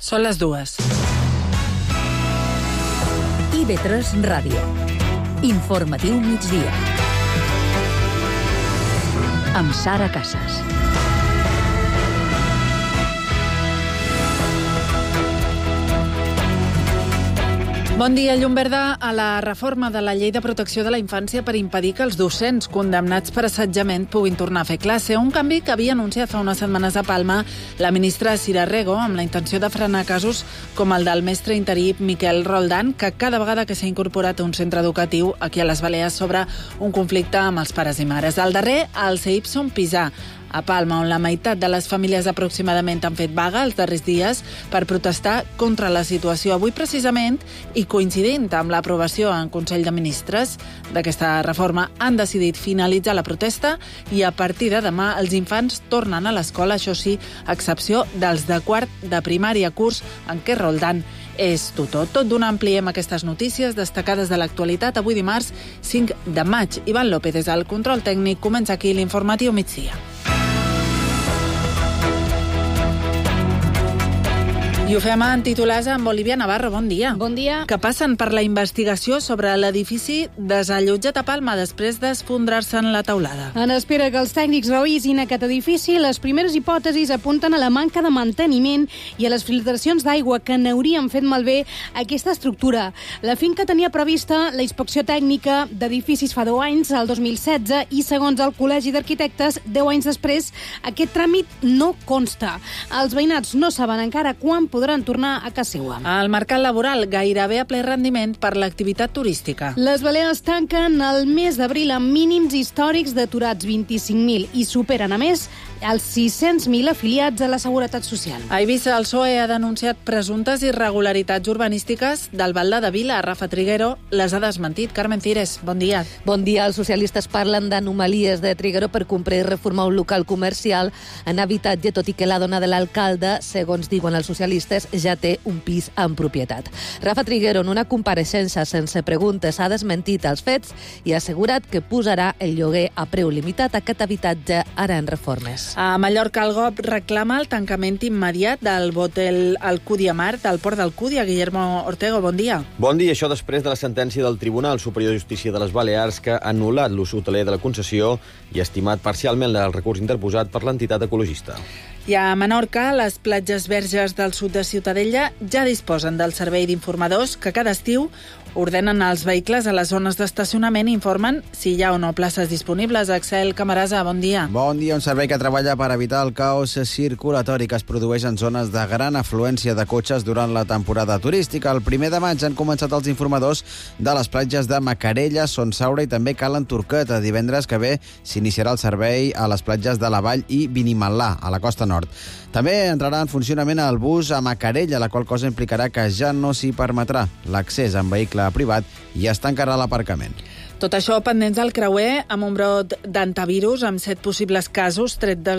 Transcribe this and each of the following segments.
Són les 2. IB3 Ràdio. Informatiu migdia. Amb Sara Casas. Bon dia. Llum verda a la reforma de la Llei de Protecció de la Infància per impedir que els docents condemnats per assetjament puguin tornar a fer classe. Un canvi que havia anunciat fa unes setmanes a Palma la ministra Sira Rego amb la intenció de frenar casos com el del mestre interí Miquel Roldán, que cada vegada que s'ha incorporat a un centre educatiu aquí a les Balears s'obre un conflicte amb els pares i mares. El darrer, el Ceipson Pisà, a Palma, on la meitat de les famílies aproximadament han fet vaga els darrers dies per protestar contra la situació. Avui, precisament, i coincidint amb l'aprovació en Consell de Ministres d'aquesta reforma, han decidit finalitzar la protesta i a partir de demà els infants tornen a l'escola, això sí, a excepció dels de quart de primària, curs en què Roldán és tutor. Tot d'una ampliem aquestes notícies destacades de l'actualitat avui dimarts 5 de maig. Ivan López, des del control tècnic, comença aquí l'informatiu migdia. I ho fem en titulars amb Olivia Navarro. Bon dia. Bon dia. Que passen per la investigació sobre l'edifici desallotjat a Palma després d'esfondrar-se en la teulada. En espera que els tècnics revisin aquest edifici, les primeres hipòtesis apunten a la manca de manteniment i a les filtracions d'aigua que n'haurien fet malbé aquesta estructura. La finca tenia prevista la inspecció tècnica d'edificis fa 10 anys, el 2016, i segons el Col·legi d'Arquitectes, 10 anys després, aquest tràmit no consta. Els veïnats no saben encara quan podran tornar a casa seva. El mercat laboral gairebé a ple rendiment per l'activitat turística. Les Balears tanquen el mes d'abril amb mínims històrics d'aturats 25.000 i superen, a més, els 600.000 afiliats a la Seguretat Social. A Eivissa, el PSOE ha denunciat presumptes irregularitats urbanístiques del Val de Vila. Rafa Triguero les ha desmentit. Carmen Cires, bon dia. Bon dia. Els socialistes parlen d'anomalies de Triguero per comprar i reformar un local comercial en habitatge, tot i que la dona de l'alcalde, segons diuen els socialistes, ja té un pis en propietat. Rafa Triguero, en una compareixença sense preguntes, ha desmentit els fets i ha assegurat que posarà el lloguer a preu limitat a aquest habitatge ara en reformes. A Mallorca, el GOB reclama el tancament immediat del botel Alcúdia Mar, del port d'Alcúdia. Guillermo Ortego, bon dia. Bon dia. Això després de la sentència del Tribunal Superior de Justícia de les Balears, que ha anul·lat l'ús hoteler de la concessió i ha estimat parcialment el recurs interposat per l'entitat ecologista. I a Menorca, les platges verges del sud de Ciutadella ja disposen del servei d'informadors que cada estiu ordenen els vehicles a les zones d'estacionament i informen si hi ha o no places disponibles. Axel Camarasa, bon dia. Bon dia. Un servei que treballa per evitar el caos circulatori que es produeix en zones de gran afluència de cotxes durant la temporada turística. El 1 de maig han començat els informadors de les platges de Macarella, Son Saura i també Calen Turquet. Divendres que ve s'iniciarà el servei a les platges de la Vall i Benimalà, a la costa nord. També entrarà en funcionament el bus a Macarella, la qual cosa implicarà que ja no s'hi permetrà l'accés en vehicle privat i es tancarà l'aparcament. Tot això pendents del creuer, amb un brot d'antivirus, amb 7 possibles casos,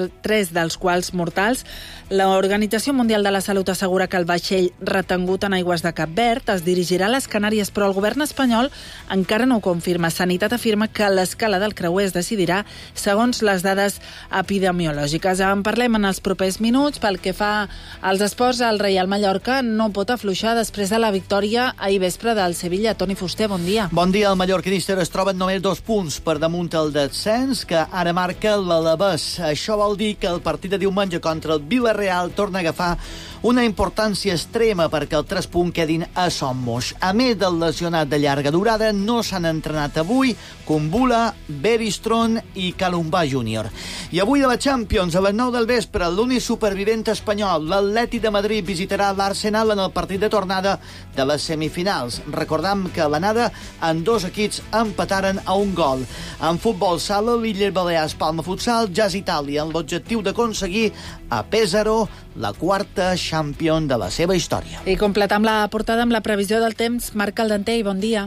3 dels quals mortals. L'Organització Mundial de la Salut assegura que el vaixell retengut en aigües de Cap Verd es dirigirà a les Canàries, però el govern espanyol encara no ho confirma. Sanitat afirma que l'escala del creuer es decidirà segons les dades epidemiològiques. En parlem en els propers minuts. Pel que fa als esports, el Reial Mallorca no pot afluixar després de la victòria ahir vespre del Sevilla. Toni Fuster, bon dia. Bon dia. El mallorquinista es troben només 2 punts per damunt el descens, que ara marca l'Alavés. Això vol dir que el partit de diumenge contra el Villarreal torna a agafar una importància extrema perquè el 3 punts quedin a Somos. A més del lesionat de llarga durada, no s'han entrenat avui Kumbula, Beristron i Calumbà Júnior. I avui a la Champions, a les 9 del vespre, l'únic supervivent espanyol, l'Atlètic de Madrid, visitarà l'Arsenal en el partit de tornada de les semifinals. Recordam que a l'anada en 2 equips empataren a 1 gol. En futbol sala, l'Illes Balears Palma Futsal, Jazz Itàlia, amb l'objectiu d'aconseguir a Pesaro la 4ª Champions de la seva història. I completam la portada amb la previsió del temps. Marc Caldanter, bon dia.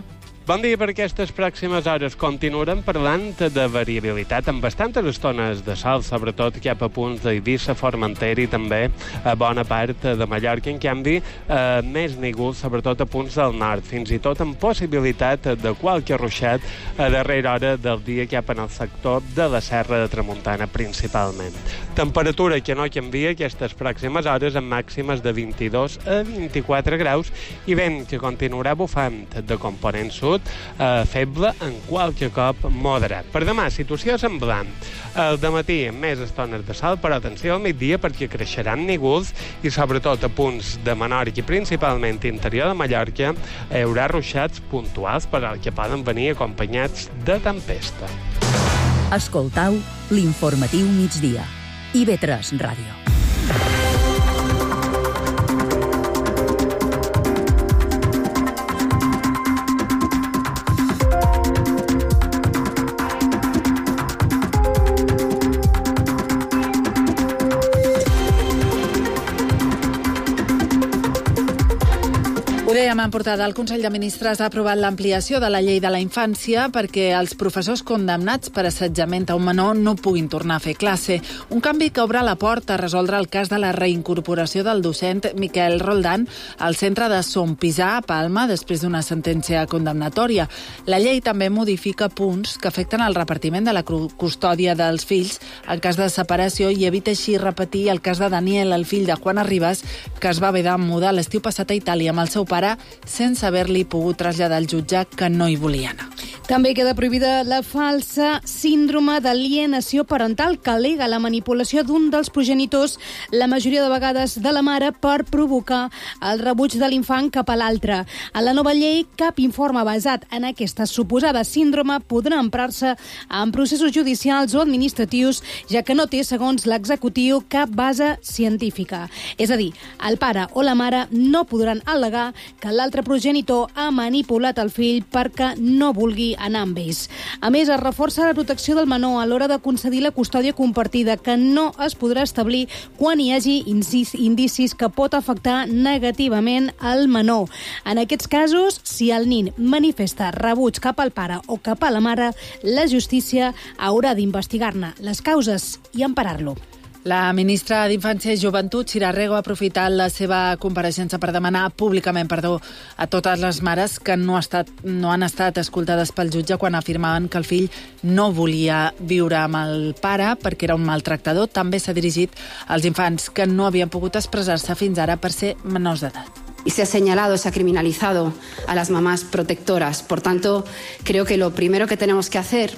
Bon dia. Per aquestes pròximes hores continuarem parlant de variabilitat amb bastantes estones de sol, sobretot cap a punts d'Eivissa, Formentera i també a bona part de Mallorca. En canvi, més nígols, sobretot a punts del nord, fins i tot amb possibilitat de qualque ruixat a darrera hora del dia cap en el sector de la Serra de Tramuntana, principalment. Temperatura que no canvia aquestes pròximes hores amb màximes de 22 a 24 graus i vent que continuarà bufant de component sud, feble, en qualque cop moderat. Per demà, situació semblant. Al dematí, més estones de sol, però atenció al migdia perquè creixeran nígols i sobretot a punts de Menorca i principalment interior de Mallorca hi haurà ruixats puntuals per al que poden venir acompanyats de tempesta. Escoltau l'informatiu migdia. IB3 Ràdio. Ho dèiem en portada, el Consell de Ministres ha aprovat l'ampliació de la llei de la infància perquè els professors condemnats per assetjament a un menor no puguin tornar a fer classe. Un canvi que obre la porta a resoldre el cas de la reincorporació del docent Miquel Roldán al centre de Son Pisà, a Palma, després d'una sentència condemnatòria. La llei també modifica punts que afecten el repartiment de la custòdia dels fills en cas de separació i evita així repetir el cas de Daniel, el fill de Juana Rivas, que es va haver de mudar l'estiu passat a Itàlia amb el seu pare sense haver-li pogut traslladar al jutge que no hi volia anar. També queda prohibida la falsa síndrome d'alienació parental que al·lega la manipulació d'un dels progenitors, la majoria de vegades de la mare, per provocar el rebuig de l'infant cap a l'altre. A la nova llei, cap informe basat en aquesta suposada síndrome podrà emprar-se en processos judicials o administratius, ja que no té, segons l'executiu, cap base científica. És a dir, el pare o la mare no podran al·legar que l'altre progenitor ha manipulat el fill perquè no vulgui anar amb ells. A més, es reforça la protecció del menor a l'hora de concedir la custòdia compartida, que no es podrà establir quan hi hagi indicis que pot afectar negativament el menor. En aquests casos, si el nin manifesta rebuig cap al pare o cap a la mare, la justícia haurà d'investigar-ne les causes i emparar-lo. La ministra d'Infància i Joventut, Sira Rego, ha aprofitat la seva compareixença per demanar públicament perdó a totes les mares que no han estat escoltades pel jutge quan afirmaven que el fill no volia viure amb el pare perquè era un maltractador. També s'ha dirigit als infants que no havien pogut expressar-se fins ara per ser menors d'edat. Y se ha señalado, se ha criminalizado a las mamás protectoras. Por tanto, creo que lo primero que tenemos que hacer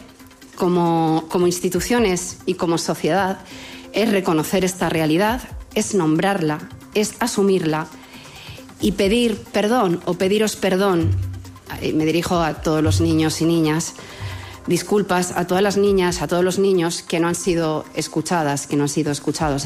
como instituciones y como sociedad es reconocer esta realidad, es nombrarla, es asumirla y pedir perdón o pediros perdón. Me dirijo a todos los niños y niñas, disculpas a todas las niñas, a todos los niños que no han sido escuchadas, que no han sido escuchados.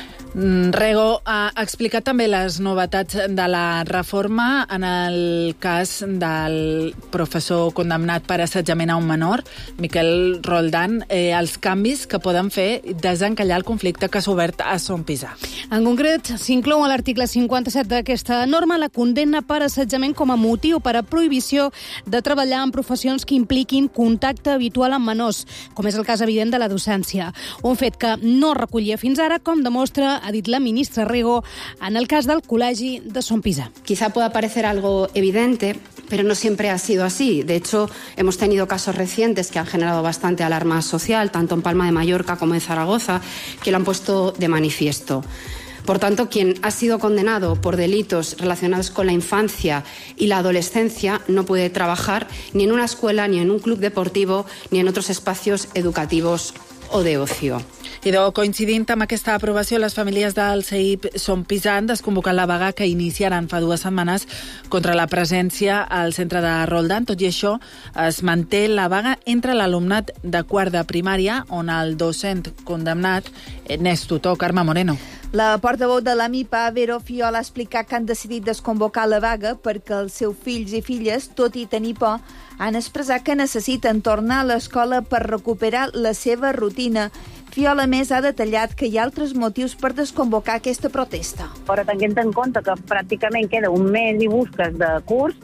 Rego ha explicat també les novetats de la reforma en el cas del professor condemnat per assetjament a un menor, Miquel Roldán, els canvis que poden fer desencallar el conflicte que s'ha obert a Son Pisà. En concret, s'inclou a l'article 57 d'aquesta norma la condemna per assetjament com a motiu per a prohibició de treballar en professions que impliquin contacte habitual amb menors, com és el cas evident de la docència. Un fet que no recollia fins ara, com demostra, ha dit la ministra Rego, en el cas del Col·legi de Son Pisà. Quizá pueda parecer algo evidente, pero no siempre ha sido así. De hecho, hemos tenido casos recientes que han generado bastante alarma social, tanto en Palma de Mallorca como en Zaragoza, que lo han puesto de manifiesto. Por tanto, quien ha sido condenado por delitos relacionados con la infancia y la adolescencia no puede trabajar ni en una escuela, ni en un club deportivo, ni en otros espacios educativos o de ocio. Coincidint amb aquesta aprovació, les famílies del CEIP Son Pisà han desconvocat la vaga que iniciaran fa 2 setmanes contra la presència al centre de Roldán. Tot i això, es manté la vaga entre l'alumnat de quart de primària, on el docent condemnat n'és tutor. Carme Moreno. La portaveu de l'AMIPA, Vero Fiol, ha explicat que han decidit desconvocar la vaga perquè els seus fills i filles, tot i tenir por, han expressat que necessiten tornar a l'escola per recuperar la seva rutina. Fiol, a més, ha detallat que hi ha altres motius per desconvocar aquesta protesta. Però tenint en compte que pràcticament queda un mes i busques de curs,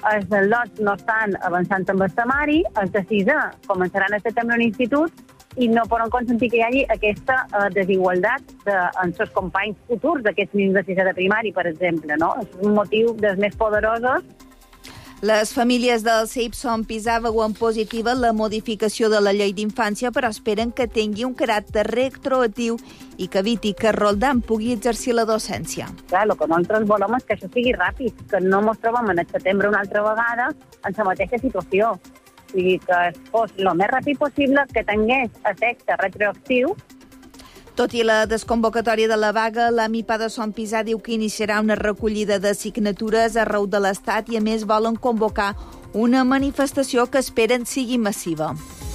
els lots no estan avançant amb el temari, els de 6è començaran a setembre un institut i no poden consentir que hi hagi aquesta desigualtat en els companys futurs d'aquests nens de 6è de primari, per exemple, no? És un motiu dels més poderosos. Les famílies del CEIP Son Pisà veuen positiva la modificació de la llei d'infància, però esperen que tingui un caràcter retroactiu i que eviti que Roldán pugui exercir la docència. Clar, el que nosaltres volem és que això sigui ràpid, que no ens trobem en el setembre una altra vegada en la mateixa situació. O sigui, que fos el més ràpid possible, que tingués efecte retroactiu. Tot i la desconvocatòria de la vaga, la MIPA de Son Pisà diu que iniciarà una recollida de signatures arreu de l'Estat i, a més, volen convocar una manifestació que esperen sigui massiva.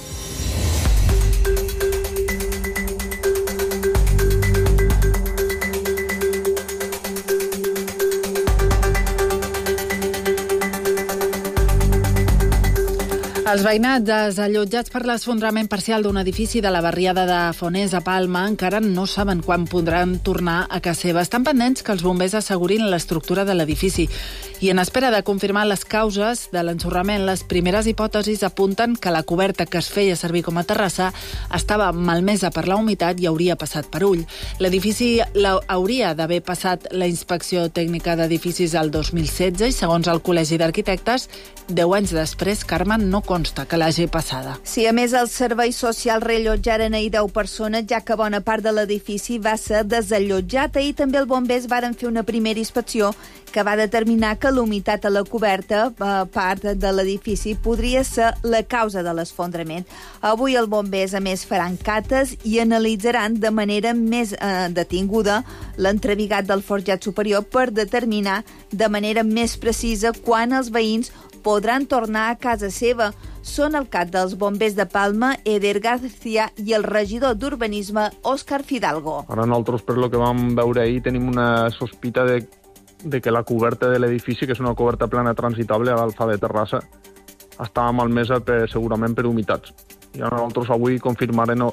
Els veïnats desallotjats per l'esfondrament parcial d'un edifici de la barriada de Fonés a Palma encara no saben quan podran tornar a casa seva. Estan pendents que els bombers assegurin l'estructura de l'edifici. I en espera de confirmar les causes de l'ensorrament, les primeres hipòtesis apunten que la coberta que es feia servir com a terrassa estava malmesa per la humitat i hauria passat per ull. L'edifici hauria d'haver passat la inspecció tècnica d'edificis el 2016 i, segons el Col·legi d'Arquitectes, 10 anys després, Carmen, no consta que l'hagi passada. Sí, a més, els serveis socials reallotjaren ahir 10 persones, ja que bona part de l'edifici va ser desallotjat. Ahir també els bombers varen fer una primera inspecció que va determinar que la humitat a la coberta, part de l'edifici, podria ser la causa de l'esfondrament. Avui els bombers, a més, faran cates i analitzaran de manera més detinguda l'entrebigat del forjat superior per determinar de manera més precisa quan els veïns podran tornar a casa seva. Són el cap dels bombers de Palma, Eder García, i el regidor d'Urbanisme, Òscar Fidalgo. Ara nosaltres, per lo que vam veure ahir, tenim una sospita de que la coberta de l'edifici, que és una coberta plana transitable a l'alfa de terrassa, estava malmesa segurament per humitats. I nosaltres avui confirmarem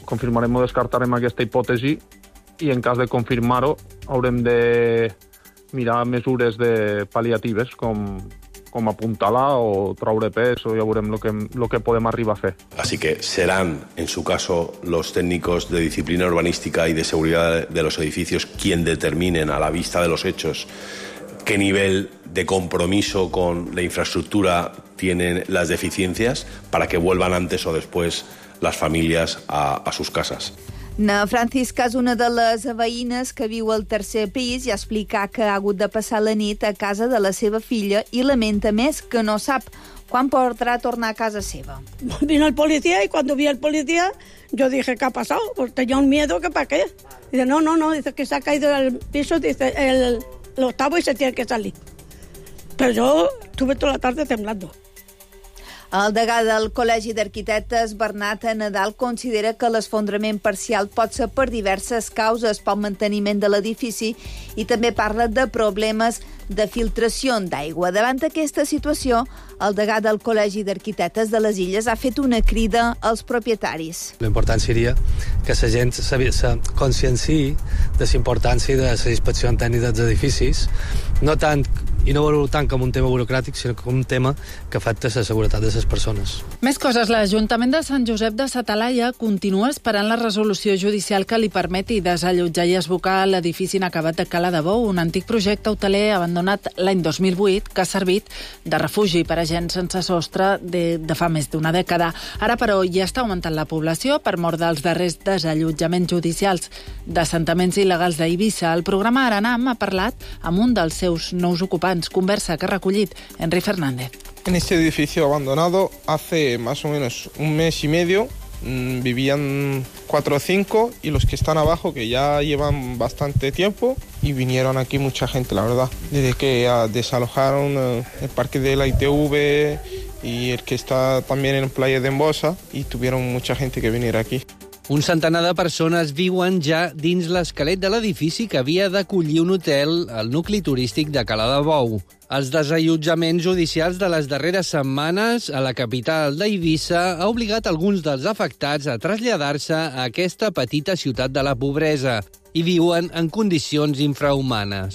o descartarem aquesta hipòtesi i en cas de confirmar-ho haurem de mirar mesures pal·liatives com apuntalar o traure pes, o ja veurem lo que podem arribar a fer. Así que serán, en su caso, los técnicos de disciplina urbanística y de seguridad de los edificios quien determinen a la vista de los hechos qué nivel de compromiso con la infraestructura tienen las deficiencias para que vuelvan antes o después las familias a sus casas. Na Francisca és una de les veïnes que viu al tercer pis i explica que ha hagut de passar la nit a casa de la seva filla i lamenta més que no sap quan podrà tornar a casa seva. Vino el policía y cuando vi al policía yo dije, ¿qué ha pasado? Pues tenía un miedo que para qué. Dice, no, dice que se ha caído del piso, dice el octavo y se tiene que salir. Pero yo estuve toda la tarde temblando. El degà del Col·legi d'Arquitectes, Bernat Nadal, considera que l'esfondrament parcial pot ser per diverses causes pel manteniment de l'edifici i també parla de problemes de filtració d'aigua. Davant d'aquesta situació, el degà del Col·legi d'Arquitectes de les Illes ha fet una crida als propietaris. L'important seria que la gent se conscienciï de la importància de la inspecció tècnica dels edificis, no tant i no veure-ho tant com un tema burocràtic, sinó com un tema que afecta la seguretat de les persones. Més coses. L'Ajuntament de Sant Josep de sa Talaia continua esperant la resolució judicial que li permeti desallotjar i esbocar l'edifici inacabat de Cala de Bou, un antic projecte hoteler abandonat l'any 2008 que ha servit de refugi per a gent sense sostre de fa més d'una dècada. Ara, però, ja està augmentant la població per mort dels darrers desallotjaments judicials d'assentaments il·legals d'Eivissa. El programa Aranam ha parlat amb un dels seus nous ocupants. Conversa que ha recollit Enric Fernández. En este edificio abandonado hace más o menos un mes y medio vivían 4 o 5 y los que están abajo, que ya llevan bastante tiempo, y vinieron aquí mucha gente, la verdad. Desde que desalojaron el parque de la ITV y el que está también en Playa de Embosa, y tuvieron mucha gente que venir aquí. Un centenar de persones viuen ja dins l'esquelet de l'edifici que havia d'acollir un hotel al nucli turístic de Cala de Bou. Els desallotjaments judicials de les darreres setmanes a la capital d'Eivissa ha obligat alguns dels afectats a traslladar-se a aquesta petita ciutat de la pobresa i viuen en condicions infrahumanes.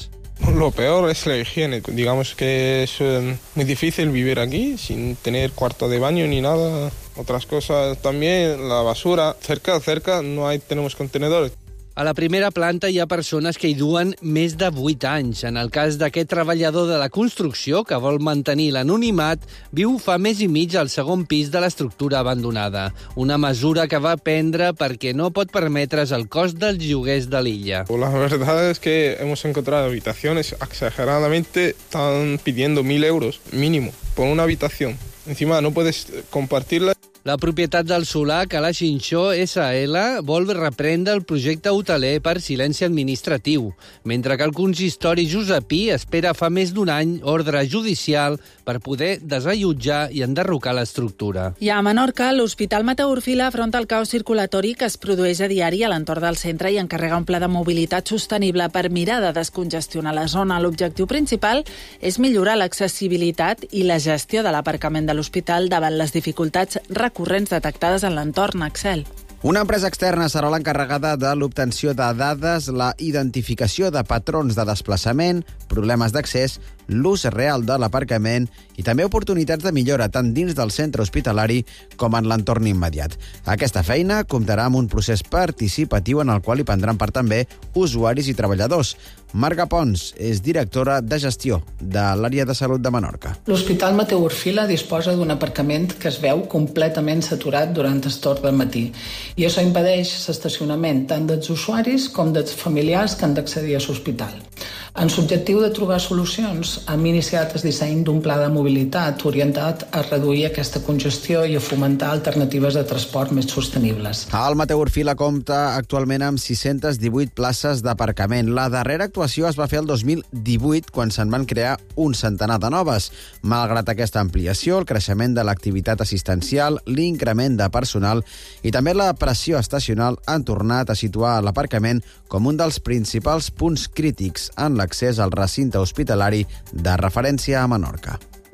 Lo peor es la higiene. Digamos que es muy difícil vivir aquí sin tener cuarto de baño ni nada. Otras cosas también, la basura. Cerca no tenemos contenedores. A la primera planta hi ha persones que hi duen més de 8 anys. En el cas d'aquest treballador de la construcció, que vol mantenir l'anonimat, viu fa mes i mig al segon pis de l'estructura abandonada. Una mesura que va prendre perquè no pot permetre's el cost dels lloguers de l'illa. La verdad es que hemos encontrado habitaciones exageradamente, están pidiendo 1.000 euros mínimo por una habitación. Encima no puedes compartirla. La propietat del solar, Cala Xinxó SL, vol reprendre el projecte hoteler per silenci administratiu, mentre que el consistori josepí espera fa més d'un any ordre judicial per poder desallotjar i enderrocar l'estructura. I a Menorca, l'Hospital Mateu Orfila afronta el caos circulatori que es produeix a diari a l'entorn del centre i encarrega un pla de mobilitat sostenible per mirar de descongestionar la zona. L'objectiu principal és millorar l'accessibilitat i la gestió de l'aparcament de l'hospital davant les dificultats recurrents detectades en l'entorn, Axel. Una empresa externa serà l'encarregada de l'obtenció de dades, la identificació de patrons de desplaçament, problemes d'accés, l'ús real de l'aparcament i també oportunitats de millora tant dins del centre hospitalari com en l'entorn immediat. Aquesta feina comptarà amb un procés participatiu en el qual hi prendran part també usuaris i treballadors. Marga Pons és directora de gestió de l'àrea de salut de Menorca. L'Hospital Mateu Orfila disposa d'un aparcament que es veu completament saturat durant el torn del matí i això impedeix l'estacionament tant dels usuaris com dels familiars que han d'accedir a l'hospital. En l'objectiu de trobar solucions, hem iniciat el disseny d'un pla de mobilitat orientat a reduir aquesta congestió i a fomentar alternatives de transport més sostenibles. El Mateu Orfila compta actualment amb 618 places d'aparcament. La darrera actuació es va fer el 2018, quan se'n van crear un centenar de noves. Malgrat aquesta ampliació, el creixement de l'activitat assistencial, l'increment de personal i també la pressió estacional han tornat a situar l'aparcament com un dels principals punts crítics en l'accés al recinte hospitalari de referència a Menorca.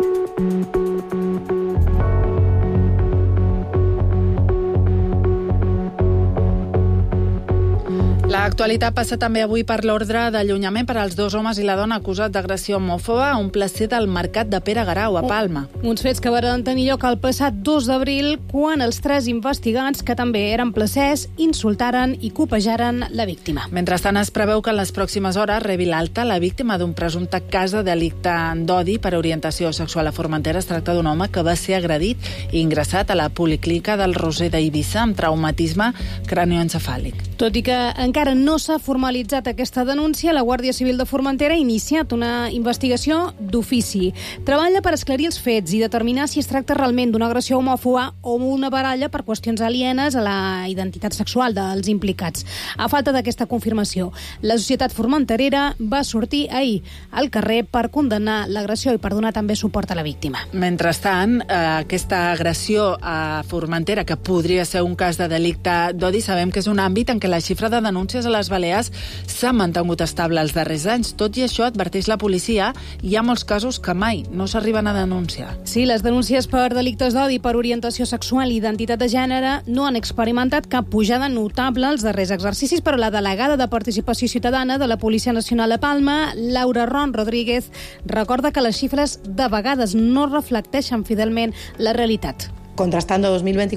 L'actualitat passa també avui per l'ordre d'allunyament per als 2 homes i la dona acusats d'agressió homòfoba a un placer del mercat de Pere Garau, a Palma. Uns fets que van tenir lloc el passat 2 d'abril, quan els 3 investigats, que també eren placers, insultaren i copejaren la víctima. Mentrestant, es preveu que en les pròximes hores rebi l'alta la víctima d'un presumpte cas de delicte d'odi per orientació sexual a Formentera. Es tracta d'un home que va ser agredit i ingressat a la policlínica del Roser d'Eivissa amb traumatisme cranioencefàlic. Tot i que encara no s'ha formalitzat aquesta denúncia, la Guàrdia Civil de Formentera ha iniciat una investigació d'ofici. Treballa per esclarir els fets i determinar si es tracta realment d'una agressió homòfoba o una baralla per qüestions alienes a la identitat sexual dels implicats. A falta d'aquesta confirmació, la societat formenterera va sortir ahir al carrer per condemnar l'agressió i per donar també suport a la víctima. Mentrestant, aquesta agressió a Formentera, que podria ser un cas de delicte d'odi, sabem que és un àmbit en què la xifra de denúncies a les Balears s'ha mantingut estable els darrers anys. Tot i això, adverteix la policia, hi ha molts casos que mai no s'arriben a denunciar. Sí, les denúncies per delictes d'odi, per orientació sexual i identitat de gènere no han experimentat cap pujada notable els darrers exercicis, però la delegada de Participació Ciutadana de la Policia Nacional a Palma, Laura Ron Rodríguez, recorda que les xifres de vegades no reflecteixen fidelment la realitat. Contrastando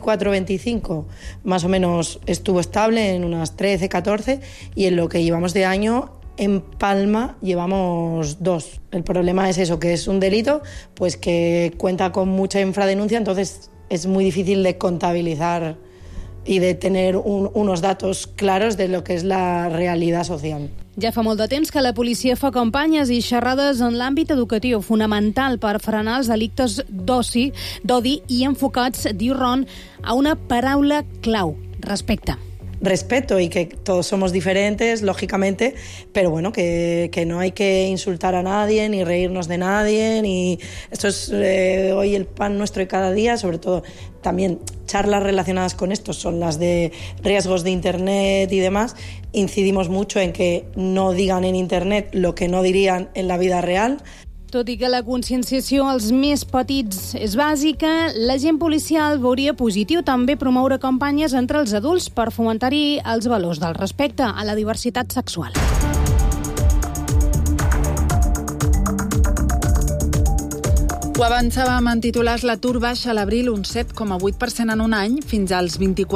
2024-25, más o menos estuvo estable en unas 13, 14, y en lo que llevamos de año, en Palma llevamos 2. El problema es eso, que es un delito pues que cuenta con mucha infradenuncia, entonces es muy difícil de contabilizar y de tener unos datos claros de lo que es la realidad social. Ja fa molt de temps que la policia fa campanyes i xerrades en l'àmbit educatiu, fonamental per frenar els delictes d'odi i enfocats, diu Ron, a una paraula clau: respecte. Respeto y que todos somos diferentes, lógicamente, pero bueno, que no hay que insultar a nadie, ni reírnos de nadie, ni esto es hoy el pan nuestro de cada día, sobre todo también charlas relacionadas con esto son las de riesgos de Internet y demás. Incidimos mucho en que no digan en Internet lo que no dirían en la vida real. Tot i que la conscienciació als més petits és bàsica, l'agent policial veuria positiu també promoure campanyes entre els adults per fomentar-hi els valors del respecte a la diversitat sexual. Ho avançàvem en titulars, l'atur baixa a l'abril un 7,8% en un any, fins als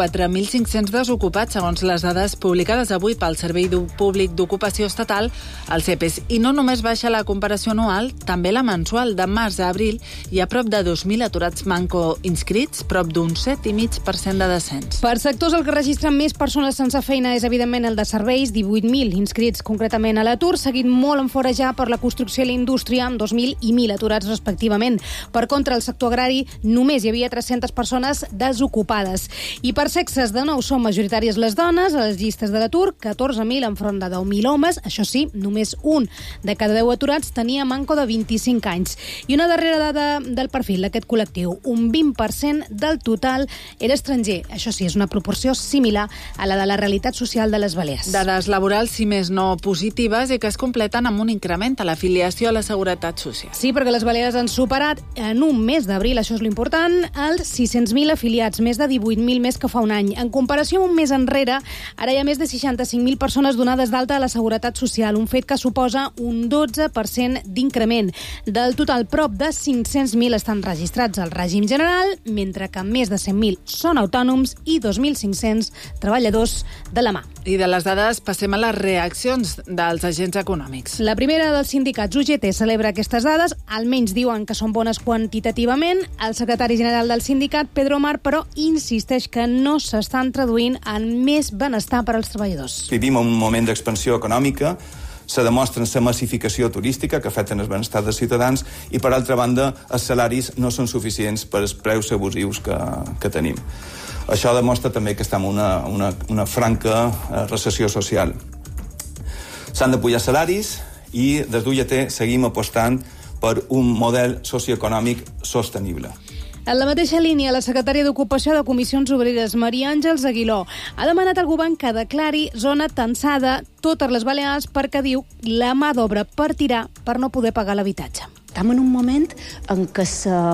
24.500 desocupats, segons les dades publicades avui pel Servei Públic d'Ocupació Estatal, el CEPES. I no només baixa la comparació anual, també la mensual. De març a abril hi ha prop de 2.000 aturats manco inscrits, prop d'un 7,5% de descens. Per sectors, el que registra més persones sense feina és, evidentment, el de serveis, 18.000 inscrits concretament a l'atur, seguit molt en fora ja per la construcció i la indústria, amb 2.000 i 1.000 aturats respectivament. Per contra, al sector agrari només hi havia 300 persones desocupades. I per sexes, de nou, són majoritàries les dones a les llistes de l'atur, 14.000 enfront de 10.000 homes. Això sí, només un de cada 10 aturats tenia manco de 25 anys. I una darrera dada del perfil d'aquest col·lectiu, un 20% del total era estranger. Això sí, és una proporció similar a la de la realitat social de les Balears. Dades laborals, si més no positives, i que es completen amb un increment a l'afiliació a la Seguretat Social. Sí, perquè les Balears han superat en un mes d'abril, això és l'important, els 600.000 afiliats, més de 18.000 més que fa un any. En comparació amb un mes enrere, ara hi ha més de 65.000 persones donades d'alta a la Seguretat Social, un fet que suposa un 12% d'increment. Del total, prop de 500.000 estan registrats al règim general, mentre que més de 100.000 són autònoms i 2.500 treballadors de la mà. I de les dades passem a les reaccions dels agents econòmics. La primera dels sindicats, UGT, celebra aquestes dades, almenys diuen que són bones quantitativament. El secretari general del sindicat, Pedro Mar, però insisteix que no s'estan traduint en més benestar per als treballadors. Vivim un moment d'expansió econòmica, se demostra la massificació turística que afecten el benestar dels ciutadans i, per altra banda, els salaris no són suficients per als preus abusius que tenim. Això demostra també que estem en una franca recessió social. S'han de pujar salaris i des d'UGT seguim apostant per un model socioeconòmic sostenible. En la mateixa línia, la secretària d'Ocupació de Comissions Obreres, Maria Àngels Aguiló, ha demanat al govern que declari zona tensada totes les Balears perquè, diu, la mà d'obra partirà per no poder pagar l'habitatge. Estem en un moment en què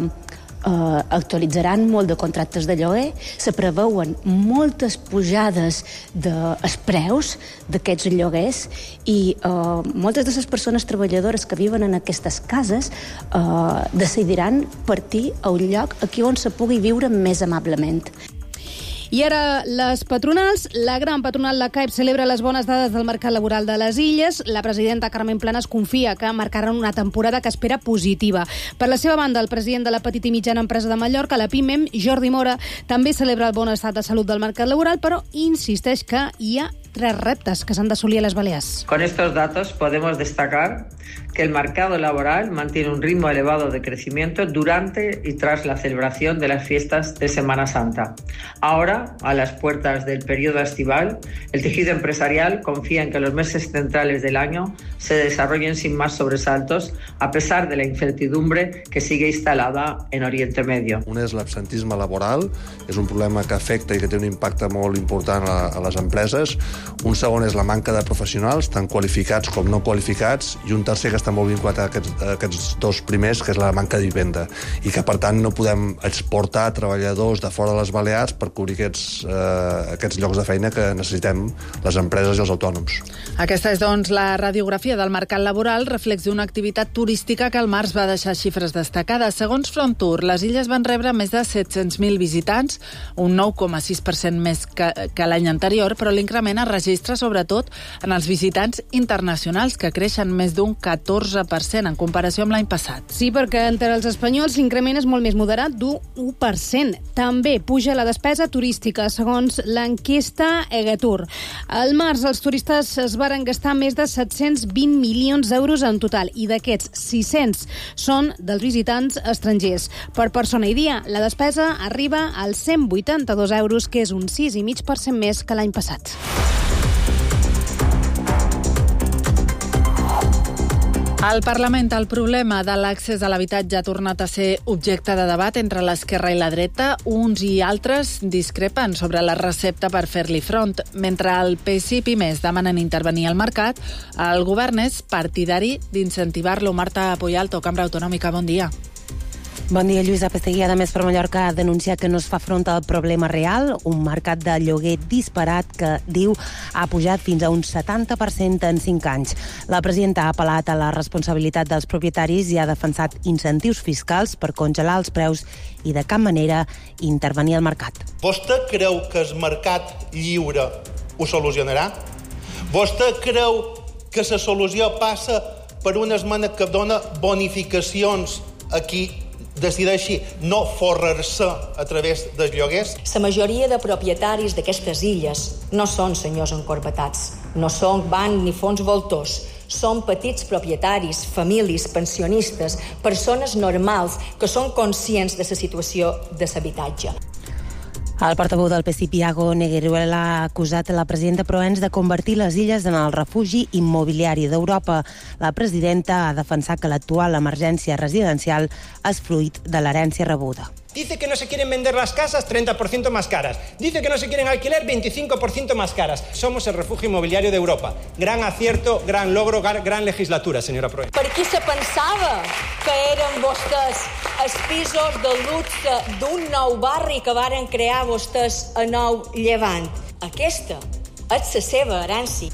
actualitzaran molt de contractes de lloguer, se preveuen moltes pujades dels preus d'aquests lloguers i moltes de les persones treballadores que viuen en aquestes cases decidiran partir a un lloc aquí on se pugui viure més amablement. I ara les patronals. La gran patronal, la CAEB, celebra les bones dades del mercat laboral de les Illes. La presidenta Carmen Planas confia que marcaran una temporada que espera positiva. Per la seva banda, el president de la petita i mitjana empresa de Mallorca, la PIMEM, Jordi Mora, també celebra el bon estat de salut del mercat laboral, però insisteix que hi ha 3 reptes que s'han d'assolir a les Balears. Con estos datos podemos destacar que el mercado laboral mantiene un ritmo elevado de crecimiento durante y tras la celebración de las fiestas de Semana Santa. Ahora, a las puertas del periodo estival, el tejido empresarial confía en que los meses centrales del año se desarrollen sin más sobresaltos, a pesar de la incertidumbre que sigue instalada en Oriente Medio. Un és l'absentisme laboral, és un problema que afecta i que té un impacte molt important a les empreses. Un segon és la manca de professionals, tant qualificats com no qualificats, i un tercer que està molt vinculat a aquests dos primers, que és la manca de vivenda, i que, per tant, no podem exportar treballadors de fora de les Balears per cobrir aquests llocs de feina que necessitem les empreses i els autònoms. Aquesta és, doncs, la radiografia del mercat laboral, reflex d'una activitat turística que al març va deixar xifres destacades. Segons Frontour, les illes van rebre més de 700.000 visitants, un 9,6% més que l'any anterior, però l'increment es registra sobretot en els visitants internacionals, que creixen més d'un 14% en comparació amb l'any passat. Sí, perquè entre els espanyols l'increment és molt més moderat, d'un 1%. També puja la despesa turística, segons l'enquesta Egatur. Al març, els turistes es varen gastar més de 720 milions d'euros en total, i d'aquests 600 són dels visitants estrangers. Per persona i dia, la despesa arriba als 182 euros, que és un 6,5% més que l'any passat. Al Parlament, el problema de l'accés a l'habitatge ha tornat a ser objecte de debat entre l'esquerra i la dreta. Uns i altres discrepen sobre la recepta per fer-li front. Mentre el PSI i PIMES demanen intervenir al mercat, el govern és partidari d'incentivar-lo. Marta Poyalto, Cambra Autonòmica, bon dia. Bon dia, Lluïsa Pesteguiada. Més per Mallorca ha denunciat que no es fa front al problema real, un mercat de lloguer disparat que, diu, ha pujat fins a un 70% en 5 anys. La presidenta ha apel·lat a la responsabilitat dels propietaris i ha defensat incentius fiscals per congelar els preus i de cap manera intervenir al mercat. Vostè creu que el mercat lliure ho solucionarà? Vostè creu que la solució passa per una esmena que dona bonificacions a qui decideixi no forrar-se a través dels lloguers? La majoria de propietaris d'aquestes illes no són senyors encorbatats, no són bancs ni fons voltors, són petits propietaris, famílies, pensionistes, persones normals que són conscients de la situació de l'habitatge. El portaveu del PSC, Iago Negueruela, ha acusat la presidenta Proens de convertir les illes en el refugi immobiliari d'Europa. La presidenta ha defensat que l'actual emergència residencial és fruit de l'herència rebuda. Dice que no se quieren vender las casas 30% más caras. Dice que no se quieren alquilar 25% más caras. Somos el refugio inmobiliario de Europa. Gran acierto, gran logro, gran legislatura, señora Proens. Per qui se pensava que eren vostès els pisos de luxe d'un nou barri que varen crear vostès a Nou Llevant? Aquesta és la seva herència.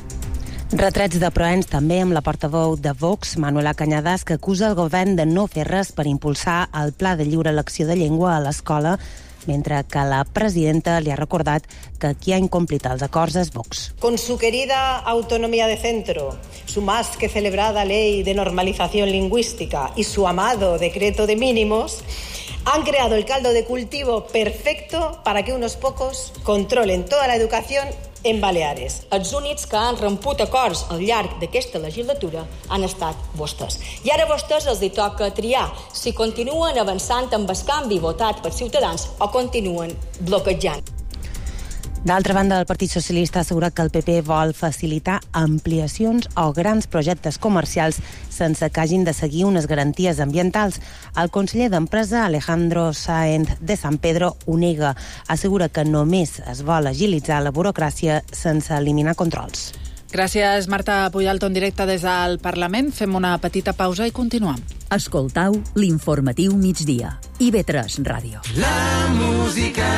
Retrets de Proens també amb la portaveu de Vox, Manuela Cañadas, que acusa el govern de no fer res per impulsar el pla de lliure elecció de llengua a l'escola, mentre que la presidenta li ha recordat que qui ha incomplit els acords és Vox. Con su querida autonomía de centro, su más que celebrada ley de normalización lingüística y su amado decreto de mínimos, han creado el caldo de cultivo perfecto para que unos pocos controlen toda la educación en Baleares. Els únics que han romput acords al llarg d'aquesta legislatura han estat vostès. I ara a vostès els hi toca triar si continuen avançant amb el canvi votat per Ciutadans o continuen bloquejant. D'altra banda, el Partit Socialista ha assegurat que el PP vol facilitar ampliacions o grans projectes comercials sense que hagin de seguir unes garanties ambientals. El conseller d'Empresa, Alejandro Sáenz de San Pedro, ho nega. Assegura que només es vol agilitzar la burocràcia sense eliminar controls. Gràcies, Marta Puyalto, en directe des del Parlament. Fem una petita pausa i continuem. Escoltau l'informatiu migdia. IB3 Ràdio. La música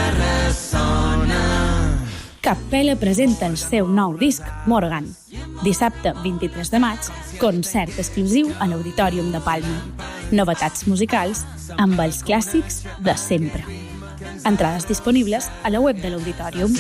ressona. Capella presenta el seu nou disc, Morgan. Dissabte 23 de maig, concert exclusiu a l'Auditorium de Palma. Novetats musicals amb els clàssics de sempre. Entrades disponibles a la web de l'Auditorium.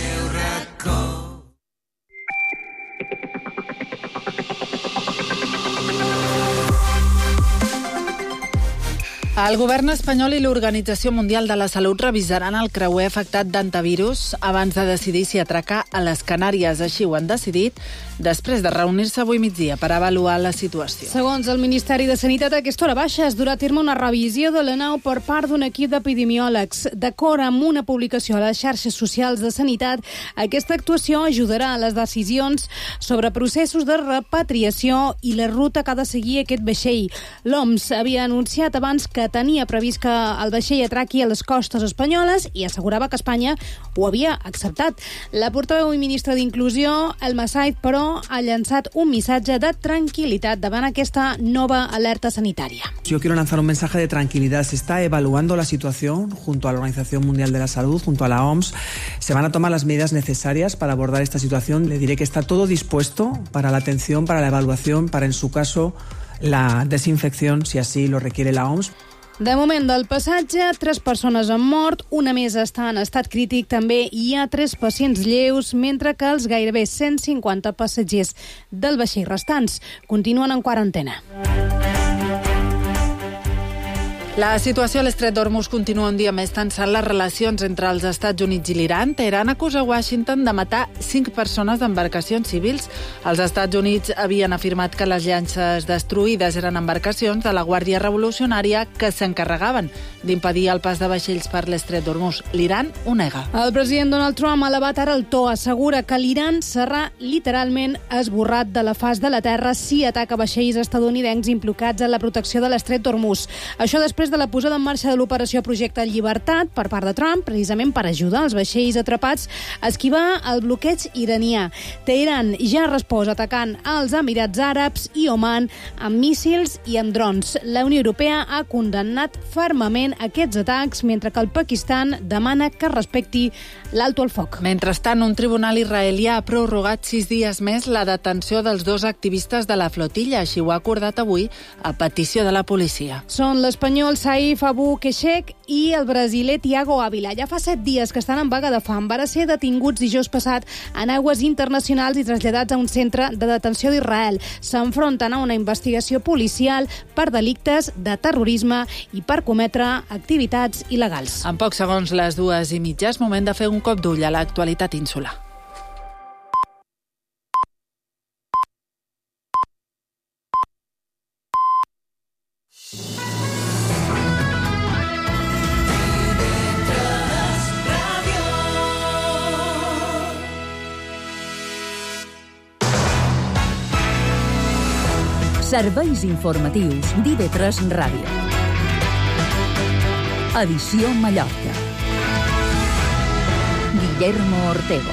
El govern espanyol i l'Organització Mundial de la Salut revisaran el creuer afectat d'antivirus abans de decidir si atracar a les Canàries. Així ho han decidit després de reunir-se avui migdia per avaluar la situació. Segons el Ministeri de Sanitat, a aquesta hora baixa es durà a terme una revisió de la nau per part d'un equip d'epidemiòlegs. D'acord amb una publicació a les xarxes socials de Sanitat, aquesta actuació ajudarà a les decisions sobre processos de repatriació i la ruta que ha de seguir aquest vaixell. L'OMS havia anunciat abans que tenia previst que el vaixell atraqui a les costes espanyoles i assegurava que Espanya ho havia acceptat. La portaveu i ministra d'Inclusió, Elma Said, però ha llançat un missatge de tranquil·litat davant aquesta nova alerta sanitària. Yo quiero lanzar un mensaje de tranquilidad. Se está evaluando la situación junto a la Organización Mundial de la Salud, junto a la OMS. Se van a tomar las medidas necesarias para abordar esta situación. Le diré que está todo dispuesto para la atención, para la evaluación, para, en su caso, la desinfección, si así lo requiere la OMS. De moment del passatge, 3 persones han mort, una més està en estat crític, també hi ha 3 pacients lleus, mentre que els gairebé 150 passatgers del vaixell restants continuen en quarantena. La situació a l'Estret d'Hormuz continua un dia més tensant les relacions entre els Estats Units i l'Iran. Teheran acusa Washington de matar 5 persones d'embarcacions civils. Els Estats Units havien afirmat que les llances destruïdes eren embarcacions de la Guàrdia Revolucionària que s'encarregaven d'impedir el pas de vaixells per l'Estret d'Hormuz. L'Iran ho nega. El president Donald Trump ha elevat ara el to. Assegura que l'Iran serà literalment esborrat de la faç de la terra si ataca vaixells estadounidencs implicats en la protecció de l'Estret d'Hormuz. Això després després de la posada en marxa de l'operació Projecte Llibertat per part de Trump, precisament per ajudar els vaixells atrapats a esquivar el bloqueig iranià. Teheran ja ha respost atacant als Emirats Àrabs i Oman amb míssils i amb drons. La Unió Europea ha condemnat fermament aquests atacs, mentre que el Pakistan demana que respecti l'alto al foc. Mentrestant, un tribunal israelià ha prorrogat 6 dies més la detenció dels 2 activistes de la flotilla. Així ho ha acordat avui a petició de la policia. Són l'espanyol Saif Abu Keshek i el brasiler Thiago Ávila. Ja fa 7 dies que estan en vaga de fam. Van ser detinguts dijous passat en aigües internacionals i traslladats a un centre de detenció d'Israel. S'enfronten a una investigació policial per delictes de terrorisme i per cometre activitats il·legals. En pocs segons les 2:30 és moment de fer un cop d'ull a l'actualitat insular. Serveis informatius d'IV3 Ràdio. Edició Mallorca. Guillermo Ortego.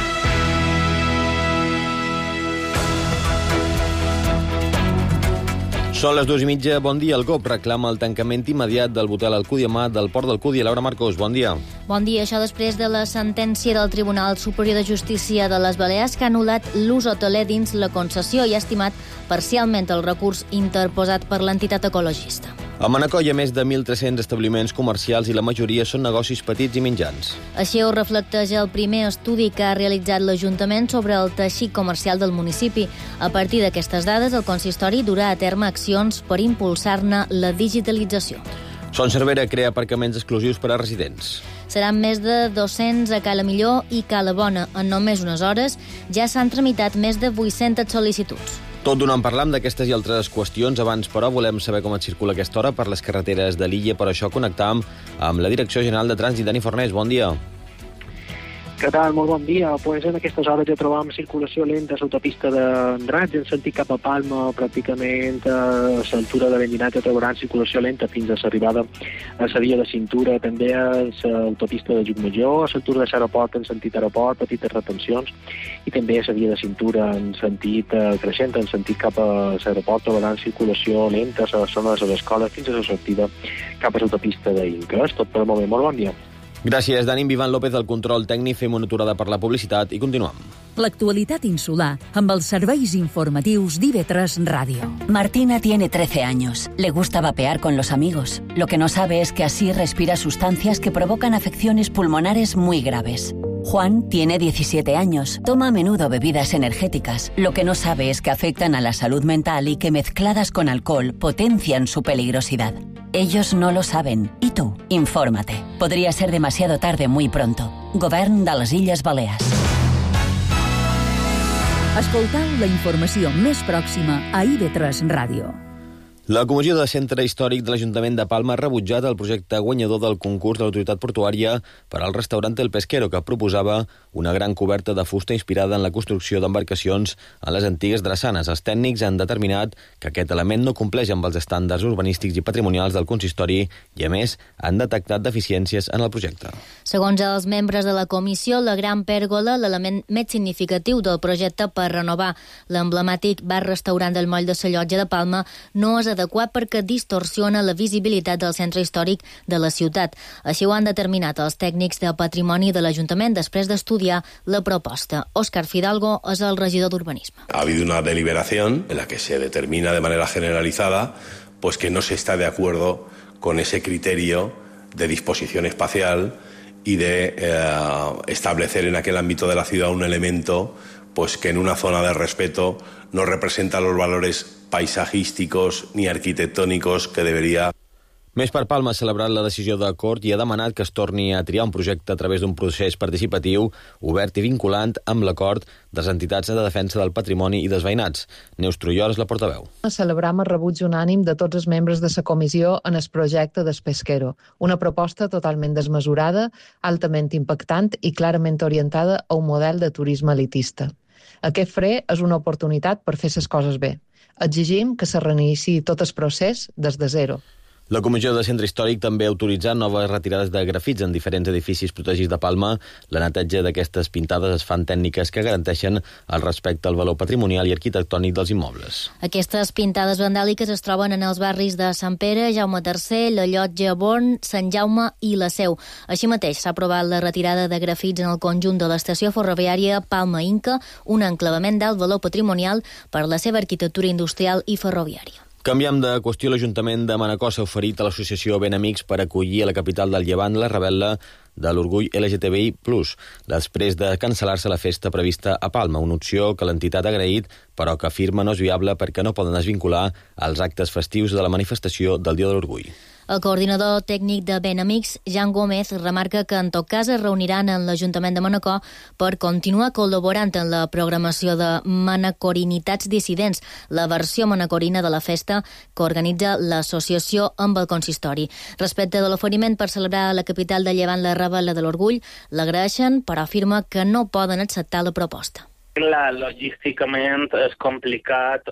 Són les 2:30, bon dia. El COP reclama el tancament immediat del botel Alcúdia del port d'Alcúdia. Laura Marcos, bon dia. Bon dia. Això després de la sentència del Tribunal Superior de Justícia de les Balears que ha anul·lat l'ús hoteler dins la concessió i ha estimat parcialment el recurs interposat per l'entitat ecologista. A Manacor hi ha més de 1.300 establiments comercials i la majoria són negocis petits i mitjans. Així ho reflecteix el primer estudi que ha realitzat l'Ajuntament sobre el teixit comercial del municipi. A partir d'aquestes dades, el consistori durà a terme accions per impulsar-ne la digitalització. Son Cervera crea aparcaments exclusius per a residents. Seran més de 200 a Cala Millor i Cala Bona. En només unes hores ja s'han tramitat més de 800 sol·licituds. Tot donant parlam d'aquestes i altres qüestions. Abans, però, volem saber com et circula aquesta hora per les carreteres de l'illa. Per això connectam amb la Direcció General de Trànsit. Dani Fornés, bon dia. Què tal? Molt bon dia. Pues en aquestes hores ja trobam circulació lenta a l'autopista d'Andratx, en sentit cap a Palma, pràcticament a l'altura de Benllinat ja trobaran circulació lenta fins a l'arribada a la via de cintura, també a l'autopista de Llucmajor, a l'altura de l'aeroport en sentit aeroport, petites retencions, i també a la via de cintura en sentit creixent, en sentit cap a l'aeroport trobaran circulació lenta a la zona de l'escola fins a la sortida cap a l'autopista d'Inques. Tot per el moment. Molt bon dia. Gràcies, Dani. Vivan López, del control tècnic. Fem una aturada per la publicitat i continuem. L'actualitat insular amb els serveis informatius d'IV3 Ràdio. Martina tiene 13 años. Le gusta vapear con los amigos. Lo que no sabe es que así respira sustancias que provocan afecciones pulmonares muy graves. Juan tiene 17 años. Toma a menudo bebidas energéticas. Lo que no sabe es que afectan a la salud mental y que mezcladas con alcohol potencian su peligrosidad. Ellos no lo saben. ¿Y tú? Infórmate. Podría ser demasiado tarde muy pronto. Govern de les Illes Balears. Escoltau la informació més pròxima a IV3 Ràdio. La Comissió de Centre Històric de l'Ajuntament de Palma ha rebutjat el projecte guanyador del concurs de l'autoritat portuària per al restaurant El Pesquero, que proposava una gran coberta de fusta inspirada en la construcció d'embarcacions en les antigues drassanes. Els tècnics han determinat que aquest element no compleix amb els estàndards urbanístics i patrimonials del consistori i, a més, han detectat deficiències en el projecte. Segons els membres de la comissió, la Gran Pèrgola, l'element més significatiu del projecte per renovar l'emblemàtic bar-restaurant del Moll de la Llotja de Palma, no és adequat perquè distorsiona la visibilitat del centre històric de la ciutat. Així ho han determinat els tècnics de patrimoni de l'Ajuntament després d'estudiar la proposta. Òscar Fidalgo és el regidor d'Urbanisme. Ha habido una deliberación en la que se determina de manera generalizada pues que no se está de acuerdo con ese criterio de disposición espacial y de establecer en aquel ámbito de la ciudad un elemento pues que en una zona de respeto no representa los valores paisajísticos ni arquitectónicos que debería. Més per Palma ha celebrat la decisió de Cort i ha demanat que es torni a triar un projecte a través d'un procés participatiu obert i vinculant amb l'acord de les entitats de defensa del patrimoni i dels veïnats. Neus Trujol és la portaveu. Celebram el rebuig unànim de tots els membres de la comissió en el projecte del Pesquero, una proposta totalment desmesurada, altament impactant i clarament orientada a un model de turisme elitista. Aquest fre és una oportunitat per fer les coses bé. Exigim que se reiniciï tot el procés des de zero. La Comissió de Centre Històric també ha autoritzat noves retirades de grafits en diferents edificis protegits de Palma. La neteja d'aquestes pintades es fan tècniques que garanteixen el respecte al valor patrimonial i arquitectònic dels immobles. Aquestes pintades vandàliques es troben en els barris de Sant Pere, Jaume III, La Llotja, Born, Sant Jaume i La Seu. Així mateix s'ha aprovat la retirada de grafits en el conjunt de l'estació ferroviària Palma-Inca, un enclavament d'alt valor patrimonial per la seva arquitectura industrial i ferroviària. Canviem de qüestió. L'Ajuntament de Manacor s'ha oferit a l'associació Ben Amics per acollir a la capital del Llevant la rebel·la de l'orgull LGTBI+, després de cancel·lar-se la festa prevista a Palma, una opció que l'entitat ha agraït, però que afirma no és viable perquè no poden desvincular els actes festius de la manifestació del Dia de l'Orgull. El coordinador tècnic de Ben Amics, Jan Gómez, remarca que en tot cas es reuniran en l'Ajuntament de Manacor per continuar col·laborant en la programació de Manacorinitats Dissidents, la versió manacorina de la festa que organitza l'associació amb el consistori. Respecte de l'oferiment per celebrar a la capital de Llevant la rebel·la de l'Orgull, l'agraeixen, però afirma que no poden acceptar la proposta. Logísticament és complicat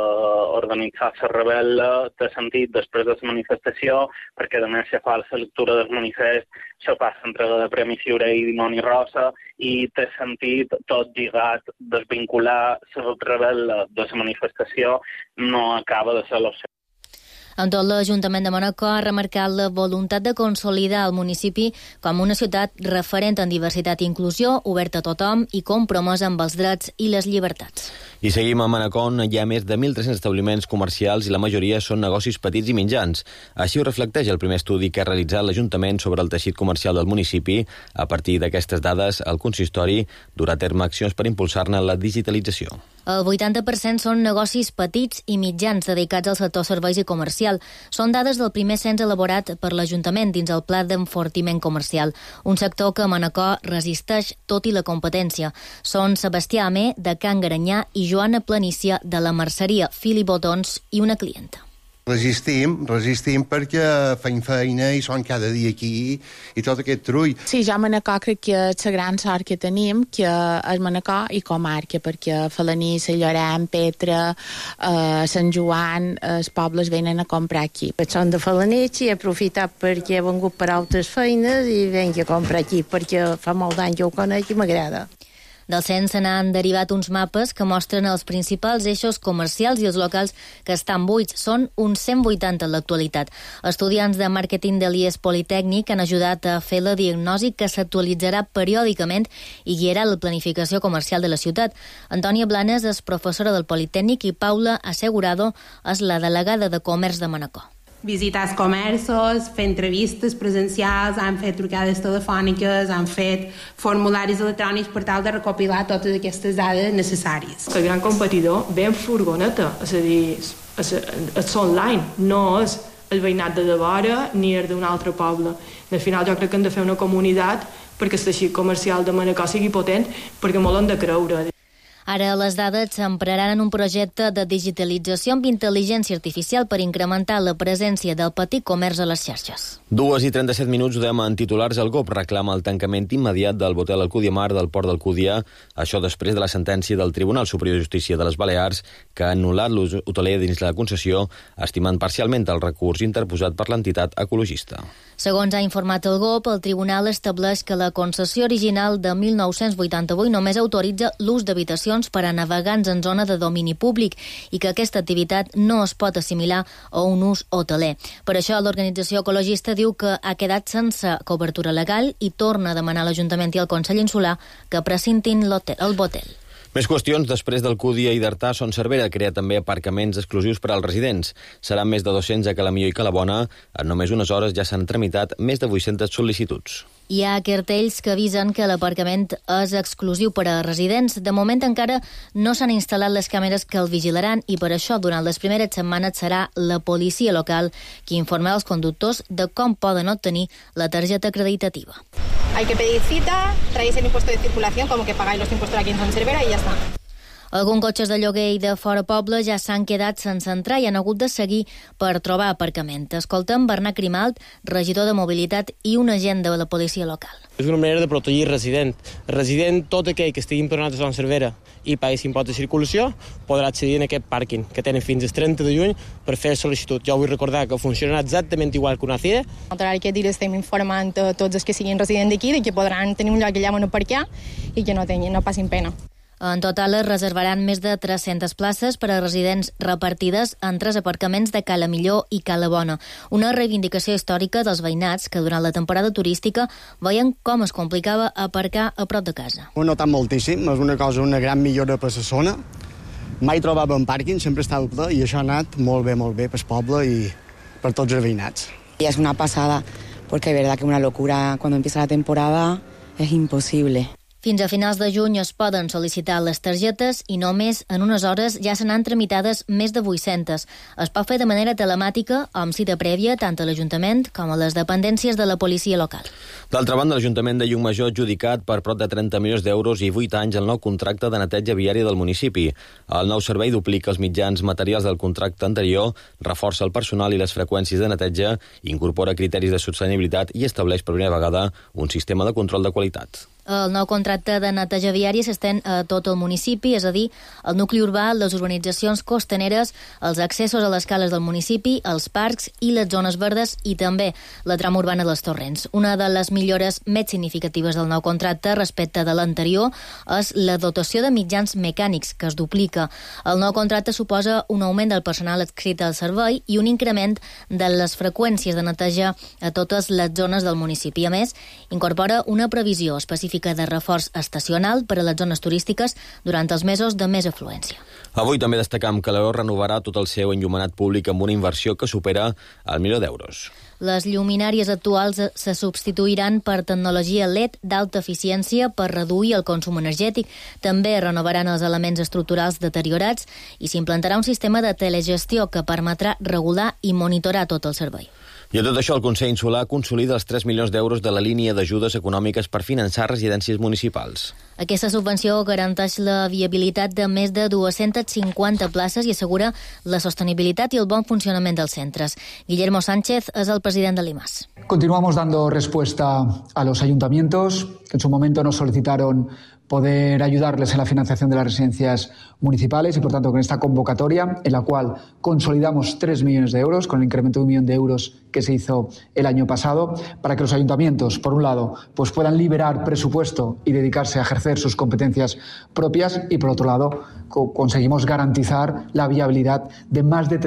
organitzar la rebel·la, té sentit després de la manifestació, perquè a més se fa la lectura del manifest, se passa entrega de Premis Lliure i Dimoni Rosa, i té sentit tot lligat, desvincular la rebel·la de la manifestació no acaba de ser l'opció. En tot, l'Ajuntament de Manacor ha remarcat la voluntat de consolidar el municipi com una ciutat referent en diversitat i inclusió, oberta a tothom i compromesa amb els drets i les llibertats. I seguim a Manacor, hi ha més de 1.300 establiments comercials i la majoria són negocis petits i mitjans. Així ho reflecteix el primer estudi que ha realitzat l'Ajuntament sobre el teixit comercial del municipi. A partir d'aquestes dades, el consistori durà a terme accions per impulsar-ne la digitalització. El 80% són negocis petits i mitjans dedicats al sector serveis i comercial. Són dades del primer cens elaborat per l'Ajuntament dins el Pla d'Enfortiment Comercial, un sector que a Manacor resisteix tot i la competència. Són Sebastià Amé, de Can Garanyà, i Joana Planícia, de la merceria Fili Botons, i una clienta. Resistim perquè feim feina i són cada dia aquí i tot aquest trull. Sí, jo a Manacor crec que és la gran sort que tenim, que és Manacor i comarca, perquè Felanís, Llorenç, Petra, Sant Joan, els pobles venen a comprar aquí. Són de Felanís i he aprofitat perquè he vengut per altres feines i venc a comprar aquí, perquè fa molt d'any que ho conec i m'agrada. Del cens se n'han derivat uns mapes que mostren els principals eixos comercials i els locals que estan buits. Són uns 180 en l'actualitat. Estudiants de màrqueting de l'IES Politècnic han ajudat a fer la diagnosi que s'actualitzarà periòdicament i guiarà la planificació comercial de la ciutat. Antònia Blanes és professora del Politècnic i Paula Assegurado és la delegada de Comerç de Manacor. Visitar els comerços, fer entrevistes presencials, han fet trucades telefòniques, han fet formularis electrònics per tal de recopilar totes aquestes dades necessàries. El gran competidor ve en furgoneta, és a dir, és online, no és el veïnat de vora ni el d'un altre poble. Al final jo crec que hem de fer una comunitat perquè el teixit comercial de Manacor sigui potent, perquè molt hem de creure. Ara les dades s'empraran en un projecte de digitalització amb intel·ligència artificial per incrementar la presència del petit comerç a les xarxes. 2:37 minuts, ho dèiem en titulars. El GOP reclama el tancament immediat del Botel Alcúdia Mar del Port d'Alcúdia, això després de la sentència del Tribunal Superior de Justícia de les Balears, que ha anul·lat l'ús hoteler dins la concessió, estimant parcialment el recurs interposat per l'entitat ecologista. Segons ha informat el GOP, el tribunal estableix que la concessió original de 1988 només autoritza l'ús d'habitacions per a navegants en zona de domini públic i que aquesta activitat no es pot assimilar a un ús hoteler. Per això, l'organització ecologista diu que ha quedat sense cobertura legal i torna a demanar a l'Ajuntament i al Consell Insular que precintin el Botel. Més qüestions. Després d'Alcúdia i d'Artà, Son Cervera crea també aparcaments exclusius per als residents. Seran més de 200 a Calamió i Calabona. En només unes hores ja s'han tramitat més de 800 sol·licituds. Hi ha cartells que avisen que l'aparcament és exclusiu per a residents. De moment encara no s'han instal·lat les càmeres que el vigilaran i per això durant les primeres setmanes serà la policia local qui informa als conductors de com poden obtenir la targeta acreditativa. Hay que pedir cita, traéis el impuesto de circulación, como que pagáis los impuestos aquí en Son Cervera y ya está. Alguns cotxes de lloguer i de fora poble ja s'han quedat sense entrar i han hagut de seguir per trobar aparcament. Escoltem Bernat Grimalt, regidor de Mobilitat i un agent de la policia local. És una manera de protegir el resident. El resident, tot aquell que estigui empadronat a Son Cervera i pagui l'impost de circulació, podrà accedir en aquest pàrquing, que tenen fins al 30 de juny per fer sol·licitud. Jo vull recordar que funcionarà exactament igual que una CIE. Aquest dia estem informant a tots els que siguin residents d'aquí que podran tenir un lloc allà on aparcar i que no passin pena. En total es reservaran més de 300 places per a residents repartides en 3 aparcaments de Cala Millor i Cala Bona. Una reivindicació històrica dels veïnats que durant la temporada turística veien com es complicava aparcar a prop de casa. Ho he notat moltíssim, és una gran millora per la zona. Mai trobàvem pàrquing, sempre estava ple i això ha anat molt bé pel poble i per tots els veïnats. Y es una pasada, porque es verdad que una locura cuando empieza la temporada es imposible. Fins a finals de juny es poden sol·licitar les targetes i només en unes hores ja se n'han tramitades més de 800. Es pot fer de manera telemàtica o amb cita prèvia tant a l'Ajuntament com a les dependències de la policia local. D'altra banda, l'Ajuntament de Llucmajor ha adjudicat per prop de 30 milions d'euros i 8 anys el nou contracte de neteja viària del municipi. El nou servei duplica els mitjans materials del contracte anterior, reforça el personal i les freqüències de neteja, incorpora criteris de sostenibilitat i estableix per primera vegada un sistema de control de qualitat. El nou contracte de neteja viària s'estén a tot el municipi, és a dir, el nucli urbà, les urbanitzacions costaneres, els accessos a les cales del municipi, els parcs i les zones verdes i també la trama urbana dels torrents. Una de les millores més significatives del nou contracte respecte de l'anterior és la dotació de mitjans mecànics, que es duplica. El nou contracte suposa un augment del personal adscrit al servei i un increment de les freqüències de neteja a totes les zones del municipi. A més, incorpora una previsió específica de reforç estacional per a les zones turístiques durant els mesos de més afluència. Avui també destacam que l'Aero renovarà tot el seu enllumenat públic amb una inversió que supera el $1.000.000. Les lluminàries actuals se substituiran per tecnologia LED d'alta eficiència per reduir el consum energètic. També renovaran els elements estructurals deteriorats i s'implantarà un sistema de telegestió que permetrà regular i monitorar tot el servei. I a tot això, el Consell Insular consolida els 3 milions d'euros de la línia d'ajudes econòmiques per finançar residències municipals. Aquesta subvenció garanteix la viabilitat de més de 250 places i assegura la sostenibilitat i el bon funcionament dels centres. Guillermo Sánchez és el president de l'IMAS. Continuamos dando respuesta a los ayuntamientos que en su momento nos solicitaron poder ayudarles en la financiación de las residencias municipales y, por tanto, con esta convocatoria en la cual consolidamos 3 millones de euros con el incremento de 1 millón de euros que se hizo el año pasado para que los ayuntamientos, por un lado, pues puedan liberar presupuesto y dedicarse a ejercer sus competencias propias y, por otro lado, conseguimos garantizar la viabilidad de más de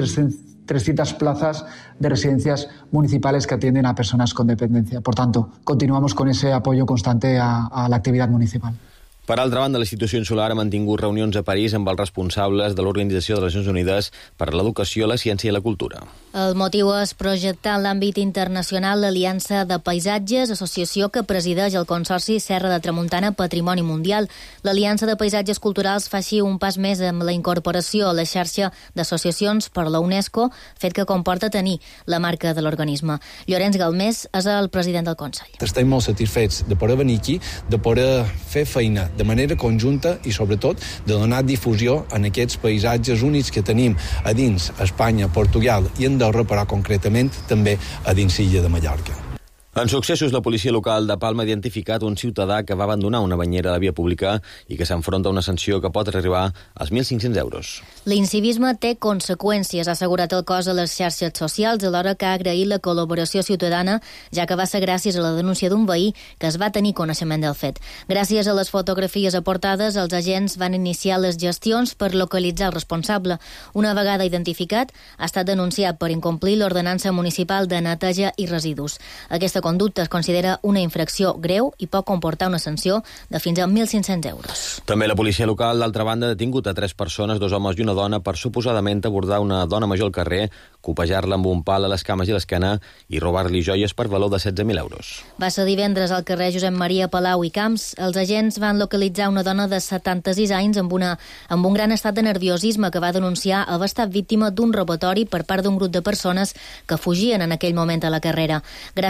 300 plazas de residencias municipales que atienden a personas con dependencia. Por tanto, continuamos con ese apoyo constante a la actividad municipal. Per altra banda, la institució insular ha mantingut reunions a París amb els responsables de l'Organització de les Nacions Unides per a l'Educació, la Ciència i la Cultura. El motiu és projectar en l'àmbit internacional l'Aliança de Paisatges, associació que presideix el Consorci Serra de Tramuntana Patrimoni Mundial. L'Aliança de Paisatges Culturals fa així un pas més amb la incorporació a la xarxa d'associacions per la UNESCO, fet que comporta tenir la marca de l'organisme. Llorenç Galmés és el president del Consell. Estem molt satisfets de poder venir aquí, de poder fer feina de manera conjunta i, sobretot, de donar difusió en aquests paisatges únics que tenim a dins Espanya, Portugal i Andorra, però concretament també a dins l'illa de Mallorca. En successos, la policia local de Palma ha identificat un ciutadà que va abandonar una banyera a la via pública i que s'enfronta a una sanció que pot arribar als 1.500 euros. L'incivisme té conseqüències, ha assegurat el cos a les xarxes socials, alhora que ha agraït la col·laboració ciutadana, ja que va ser gràcies a la denúncia d'un veí que es va tenir coneixement del fet. Gràcies a les fotografies aportades, els agents van iniciar les gestions per localitzar el responsable. Una vegada identificat, ha estat denunciat per incomplir l'ordenança municipal de neteja i residus. Aquesta conducta es considera una infracció greu i pot comportar una sanció de fins a 1.500 euros. També la policia local, d'altra banda, ha detingut a 3 persones, 2 homes i una dona, per suposadament abordar una dona major al carrer, copejar-la amb un pal a les cames i l'esquena i robar-li joies per valor de 16.000 euros. Va ser divendres al carrer Josep Maria Palau i Camps. Els agents van localitzar una dona de 76 anys amb un gran estat de nerviosisme que va denunciar haver estat víctima d'un robatori per part d'un grup de persones que fugien en aquell moment a la carrera. Gràcies a la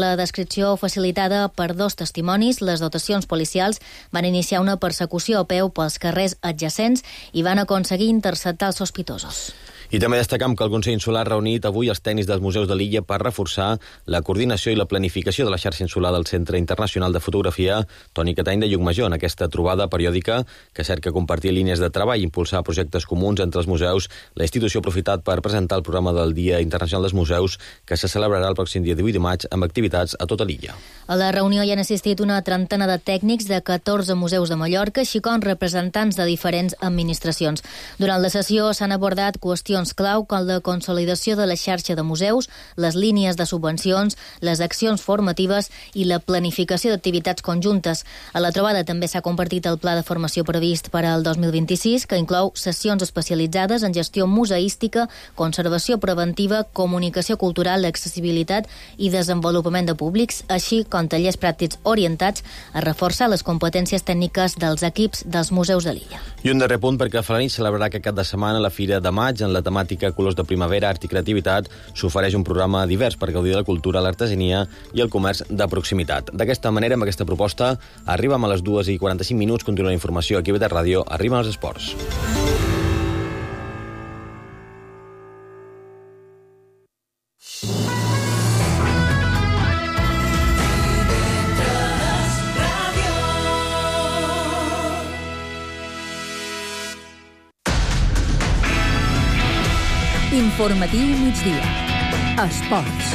la descripció facilitada per 2 testimonis, les dotacions policials van iniciar una persecució a peu pels carrers adjacents i van aconseguir interceptar els sospitosos. I també destacam que el Consell Insular ha reunit avui els tècnics dels museus de l'illa per reforçar la coordinació i la planificació de la xarxa insular del Centre Internacional de Fotografia Toni Catany de Llucmajor en aquesta trobada periòdica que cerca compartir línies de treball i impulsar projectes comuns entre els museus. La institució ha aprofitat per presentar el programa del Dia Internacional dels Museus que se celebrarà el pròxim dia 18 de maig amb activitats a tota l'illa. A la reunió hi han assistit una trentena de tècnics de 14 museus de Mallorca, així com representants de diferents administracions. Durant la sessió s'han abordat qüestions clau com la consolidació de la xarxa de museus, les línies de subvencions, les accions formatives i la planificació d'activitats conjuntes. A la trobada també s'ha compartit el pla de formació previst per al 2026, que inclou sessions especialitzades en gestió museística, conservació preventiva, comunicació cultural, accessibilitat i desenvolupament de públics, així com tallers pràctics orientats a reforçar les competències tècniques dels equips dels museus de l'illa. I un darrer punt perquè Felanitx celebrarà aquest cap de setmana la Fira de Maig en la temàtica Colors de Primavera, Art i Creativitat. S'ofereix un programa divers per gaudir de la cultura, l'artesania i el comerç de proximitat. D'aquesta manera, amb aquesta proposta, arribem a les 2:45. Continua la informació aquí a BT Ràdio. Arriben els esports. Informatiu migdia. Esports.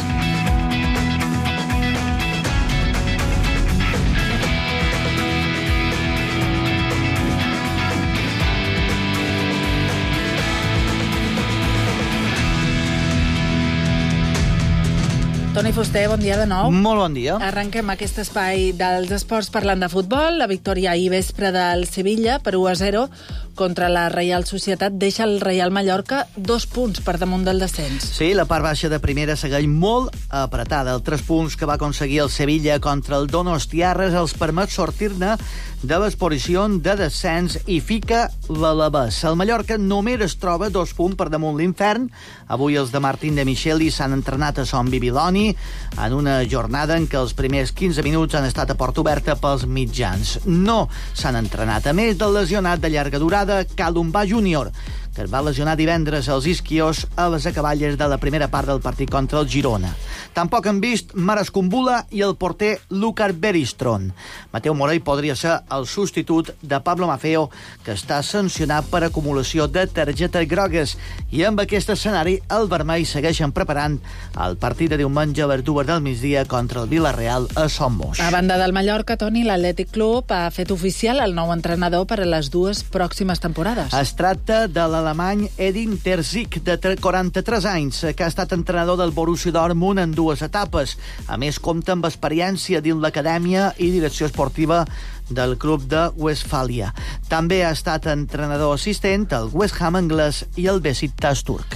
Toni Fuster, bon dia de nou. Molt bon dia. Arrenquem aquest espai dels esports parlant de futbol. La victòria ahir vespre del Sevilla per 1-0 contra la Reial Societat deixa el Reial Mallorca 2 punts per damunt del descens. Sí, la part baixa de primera segueix molt apretada. Els 3 punts que va aconseguir el Sevilla contra el Donostiarres els permet sortir-ne de l'exposició de descens i fica l'Alavés. El Mallorca només es troba 2 punts per damunt l'Infern. Avui els de Martín de Micheli s'han entrenat a Son Bibiloni en una jornada en què els primers 15 minuts han estat a porta oberta pels mitjans. No s'han entrenat, a més del lesionat de llarga durada Calumba Júnior, que es va lesionar divendres als isquios a les acaballes de la primera part del partit contra el Girona. Tampoc han vist Maras Kumbula i el porter Lucar Beristron. Mateu Morell podria ser el substitut de Pablo Maffeo, que està sancionat per acumulació de targetes grogues. I amb aquest escenari, el vermell segueixen preparant el partit de diumenge a les 2 del migdia contra el Villarreal a Son Moix. A banda del Mallorca, Toni, l'Atlètic Club ha fet oficial el nou entrenador per a les 2 pròximes temporades. Es tracta de l'alemany Edin Terzic, de 43 anys, que ha estat entrenador del Borussia Dortmund en 2 etapes. A més, compta amb experiència dins l'acadèmia i direcció esportiva del club de Westfàlia. També ha estat entrenador assistent al West Ham anglès i el Besiktas turc.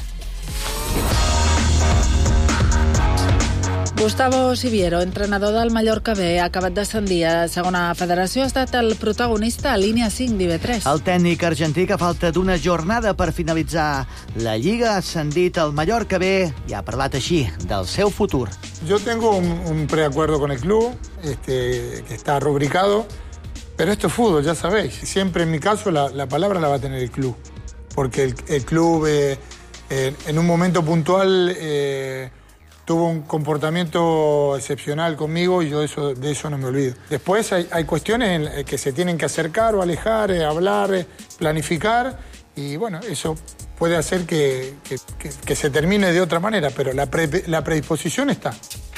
Gustavo Siviero, entrenador del Mallorca B, ha acabat d'ascendir a segona federació, ha estat el protagonista a línia 5 d'IV3. El tècnic argentí, que a falta d'una jornada per finalitzar la Lliga, ha ascendit al Mallorca B i ha parlat així del seu futur. Yo tengo un preacuerdo con el club, que está rubricado, pero esto es fútbol, ya sabéis. Siempre en mi caso la palabra la va a tener el club, porque el club en un momento puntual tuvo un comportamiento excepcional conmigo y yo de eso no me olvido. Después hay cuestiones que se tienen que acercar o alejar, hablar, planificar, y bueno, eso puede hacer que se termine de otra manera, pero la predisposición está.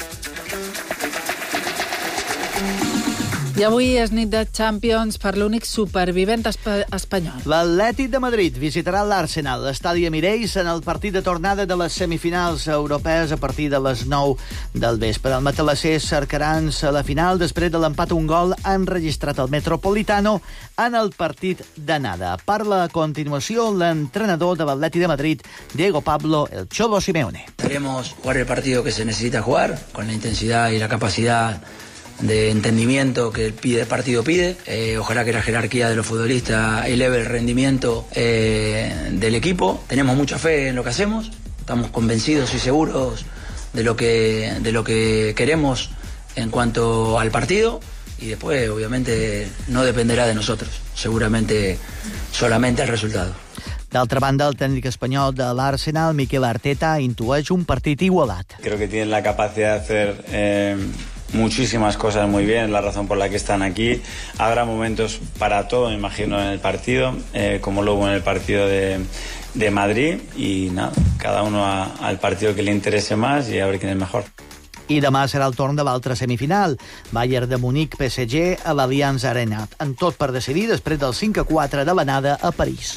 I avui és nit de Champions per l'únic supervivent espanyol. L'Atlètic de Madrid visitarà l'Arsenal, l'estadi Emirates, en el partit de tornada de les semifinals europees a partir de les 9 del vespre. El matalassers cercaran la final després de l'empat un gol enregistrat al Metropolitano en el partit d'anada. Parla a continuació l'entrenador de l'Atlètic de Madrid, Diego Pablo El Cholo Simeone. Queremos jugar el partido que se necesita jugar, con la intensidad y la capacidad de entendimiento que el partido pide. Ojalá que la jerarquía de los futbolistas eleve el rendimiento del equipo. Tenemos mucha fe en lo que hacemos, estamos convencidos y seguros de lo que queremos en cuanto al partido, y después obviamente no dependerá de nosotros, seguramente solamente el resultado. D'altra banda, el tècnic espanyol de l'Arsenal, Mikel Arteta, intueix un partit igualat. Creo que tienen la capacidad de hacer muchísimas cosas muy bien, la razón por la que están aquí. Habrá momentos para todo, me imagino, en el partido, como luego en el partido de Madrid, y nada, cada uno al partido que le interese más y a ver quién es mejor. I demà serà el torn de l'altra semifinal, Bayern de Múnich-PSG a l'Allianz Arena. En tot per decidir després del 5-4 de l'anada a París.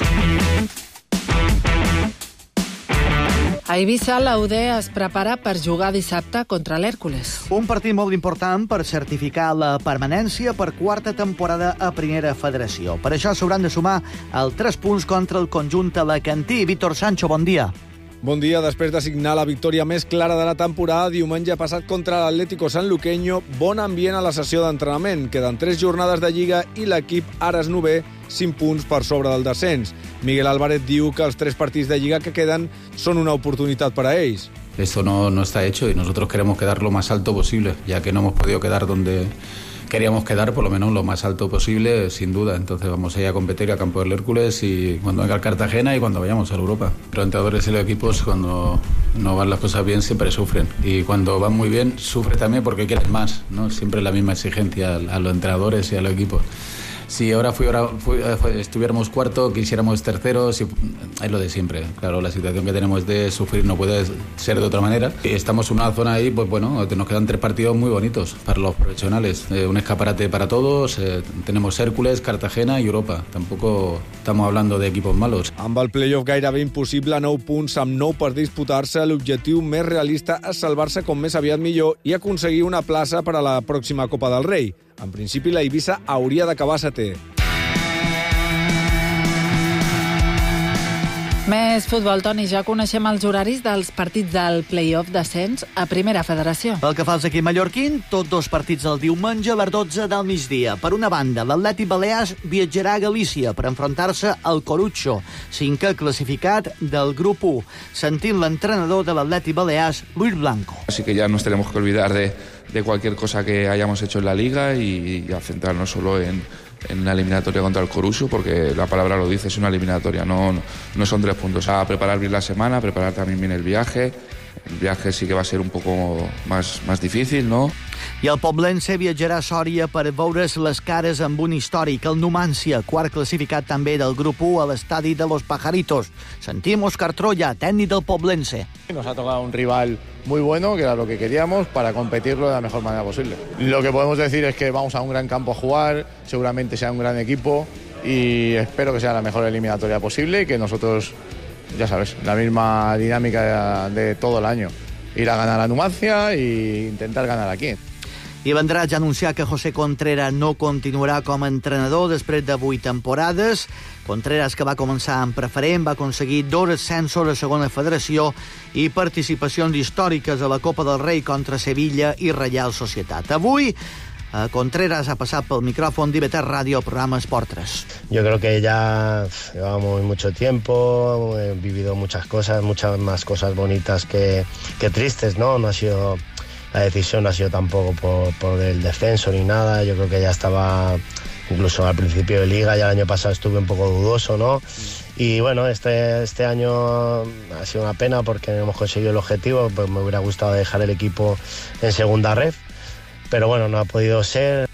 A Eivissa, la UD es prepara per jugar dissabte contra l'Hèrcules. Un partit molt important per certificar la permanència per quarta temporada a Primera Federació. Per això s'hauran de sumar els 3 punts contra el conjunt alacantí. Víctor Sancho, bon dia. Bon dia. Després de signar la victòria més clara de la temporada, diumenge passat contra l'Atlético Sanluqueño, bon ambient a la sessió d'entrenament. Queden 3 jornades de Lliga i l'equip ara és 9è, 5 punts per sobre del descens. Miguel Álvarez diu que els 3 partits de Lliga que queden són una oportunitat per a ells. Esto no está hecho y nosotros queremos quedar lo más alto posible, ya que no hemos podido quedar donde queríamos quedar, por lo menos lo más alto posible, sin duda. Entonces vamos a ir a competir a Campo del Hércules y cuando venga el Cartagena y cuando vayamos a Europa. Los entrenadores y los equipos, cuando no van las cosas bien, siempre sufren. Y cuando van muy bien, sufren también porque quieren más, ¿no? Siempre la misma exigencia a los entrenadores y a los equipos. Si ahora estuviéramos cuarto, quisiéramos terceros, es lo de siempre. Claro, la situación que tenemos de sufrir no puede ser de otra manera. Estamos en una zona ahí, pues bueno, nos quedan 3 partidos muy bonitos para los profesionales. Un escaparate para todos, tenemos Hércules, Cartagena y Europa. Tampoco estamos hablando de equipos malos. Amb el playoff gairebé impossible, 9 punts amb 9 per disputar-se, l'objectiu més realista és salvar-se com més aviat millor i aconseguir una plaça per a la pròxima Copa del Rei. En principi, la Eivissa hauria d'acabar setè. Més futbol, Toni. Ja coneixem els horaris dels partits del play-off d'ascens a Primera Federació. Pel que fa als equips mallorquins, tots 2 partits el diumenge a les 12 del migdia. Per una banda, l'Atlètic Balears viatjarà a Galícia per enfrontar-se al Corucho, 5è classificat del grup 1. Sentim l'entrenador de l'Atlètic Balears, Luis Blanco. Así que ya nos tenemos que olvidar de cualquier cosa que hayamos hecho en la Liga y a centrarnos solo en la eliminatoria contra el Corucho, porque la palabra lo dice, es una eliminatoria, no son 3 puntos. A preparar bien la semana, a preparar también bien el viaje. El viaje sí que va a ser un poco más difícil, ¿no? I el Poblense viatjarà a Sòria per veure's les cares amb un històric, el Numancia, quart classificat també del grup 1 a l'estadi de Los Pajaritos. Sentim Óscar Troya, tècnic del Poblense. Nos ha tocado un rival muy bueno, que era lo que queríamos, para competirlo de la mejor manera posible. Lo que podemos decir es que vamos a un gran campo a jugar, seguramente sea un gran equipo y espero que sea la mejor eliminatoria posible y que nosotros, ya sabes, la misma dinámica de todo el año. Ir a ganar a Numancia e intentar ganar aquí. I Vendràs ja anunciar que José Contreras no continuarà com a entrenador després de 8 temporades. Contreras, que va començar en preferent, va aconseguir 2 ascensos a segona federació i participacions històriques a la Copa del Rei contra Sevilla i Real Societat. Avui, Contreras ha pasado por el micrófono de IBT Radio, programa Sport 3. Yo creo que ya llevamos mucho tiempo, he vivido muchas cosas, muchas más cosas bonitas que tristes, ¿no? La decisión no ha sido tampoco por el descenso ni nada. Yo creo que ya estaba, incluso al principio de Liga, ya el año pasado estuve un poco dudoso, ¿no? Y bueno, este año ha sido una pena porque no hemos conseguido el objetivo, pues me hubiera gustado dejar el equipo en segunda ref, pero bueno, no ha podido ser.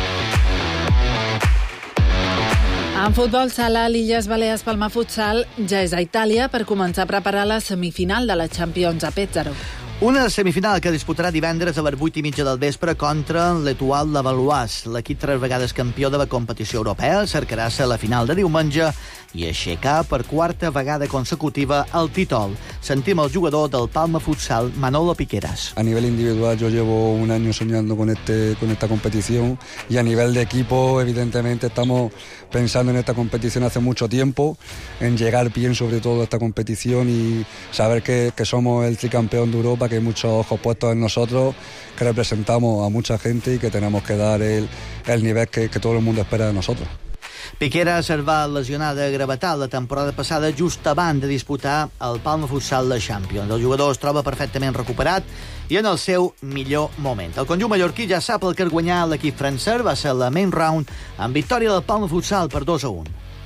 En futbol sala, l'Illes Balears Palma Futsal ja és a Itàlia per començar a preparar la semifinal de la Champions a Pétzaro. Una semifinal que disputarà divendres a les 8:30 del vespre contra l'Etoile de Valois. L'equip 3 vegades campió de la competició europea cercarà ser la final de diumenge i aixecar per 4ª vegada consecutiva el títol. Sentim el jugador del Palma Futsal, Manolo Piqueras. A nivel individual yo llevo un año soñando con esta competición y a nivel de equipo evidentemente estamos pensando en esta competición hace mucho tiempo, en llegar bien sobre todo a esta competición y saber que somos el tricampeón de Europa, que hay muchos ojos puestos en nosotros, que representamos a mucha gente y que tenemos que dar el nivel que todo el mundo espera de nosotros. Piqueras es va lesionar de gravetat la temporada passada just abans de disputar el Palma Futsal de Champions. El jugador es troba perfectament recuperat i en el seu millor moment. El conjunt mallorquí ja sap el que és guanyar l'equip francès. Va ser la main round amb victòria del Palma Futsal per 2-1.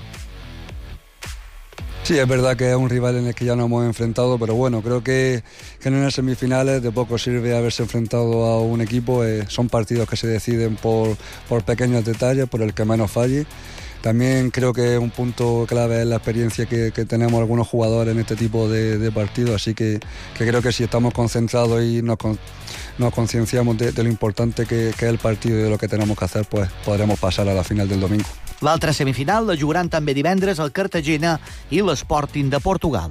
Sí, es verdad que es un rival en el que ya nos hemos enfrentado, pero bueno, creo que en unas semifinales de poco sirve haberse enfrentado a un equipo. Son partidos que se deciden por pequeños detalles, por el que menos falle. También creo que un punto clave es la experiencia que tenemos algunos jugadores en este tipo de partidos, así que creo que si estamos concentrados y nos concienciamos de lo importante que es el partido y de lo que tenemos que hacer, pues podremos pasar a la final del domingo. L'altra semifinal la jugaran també divendres el Cartagena i l'Sporting de Portugal.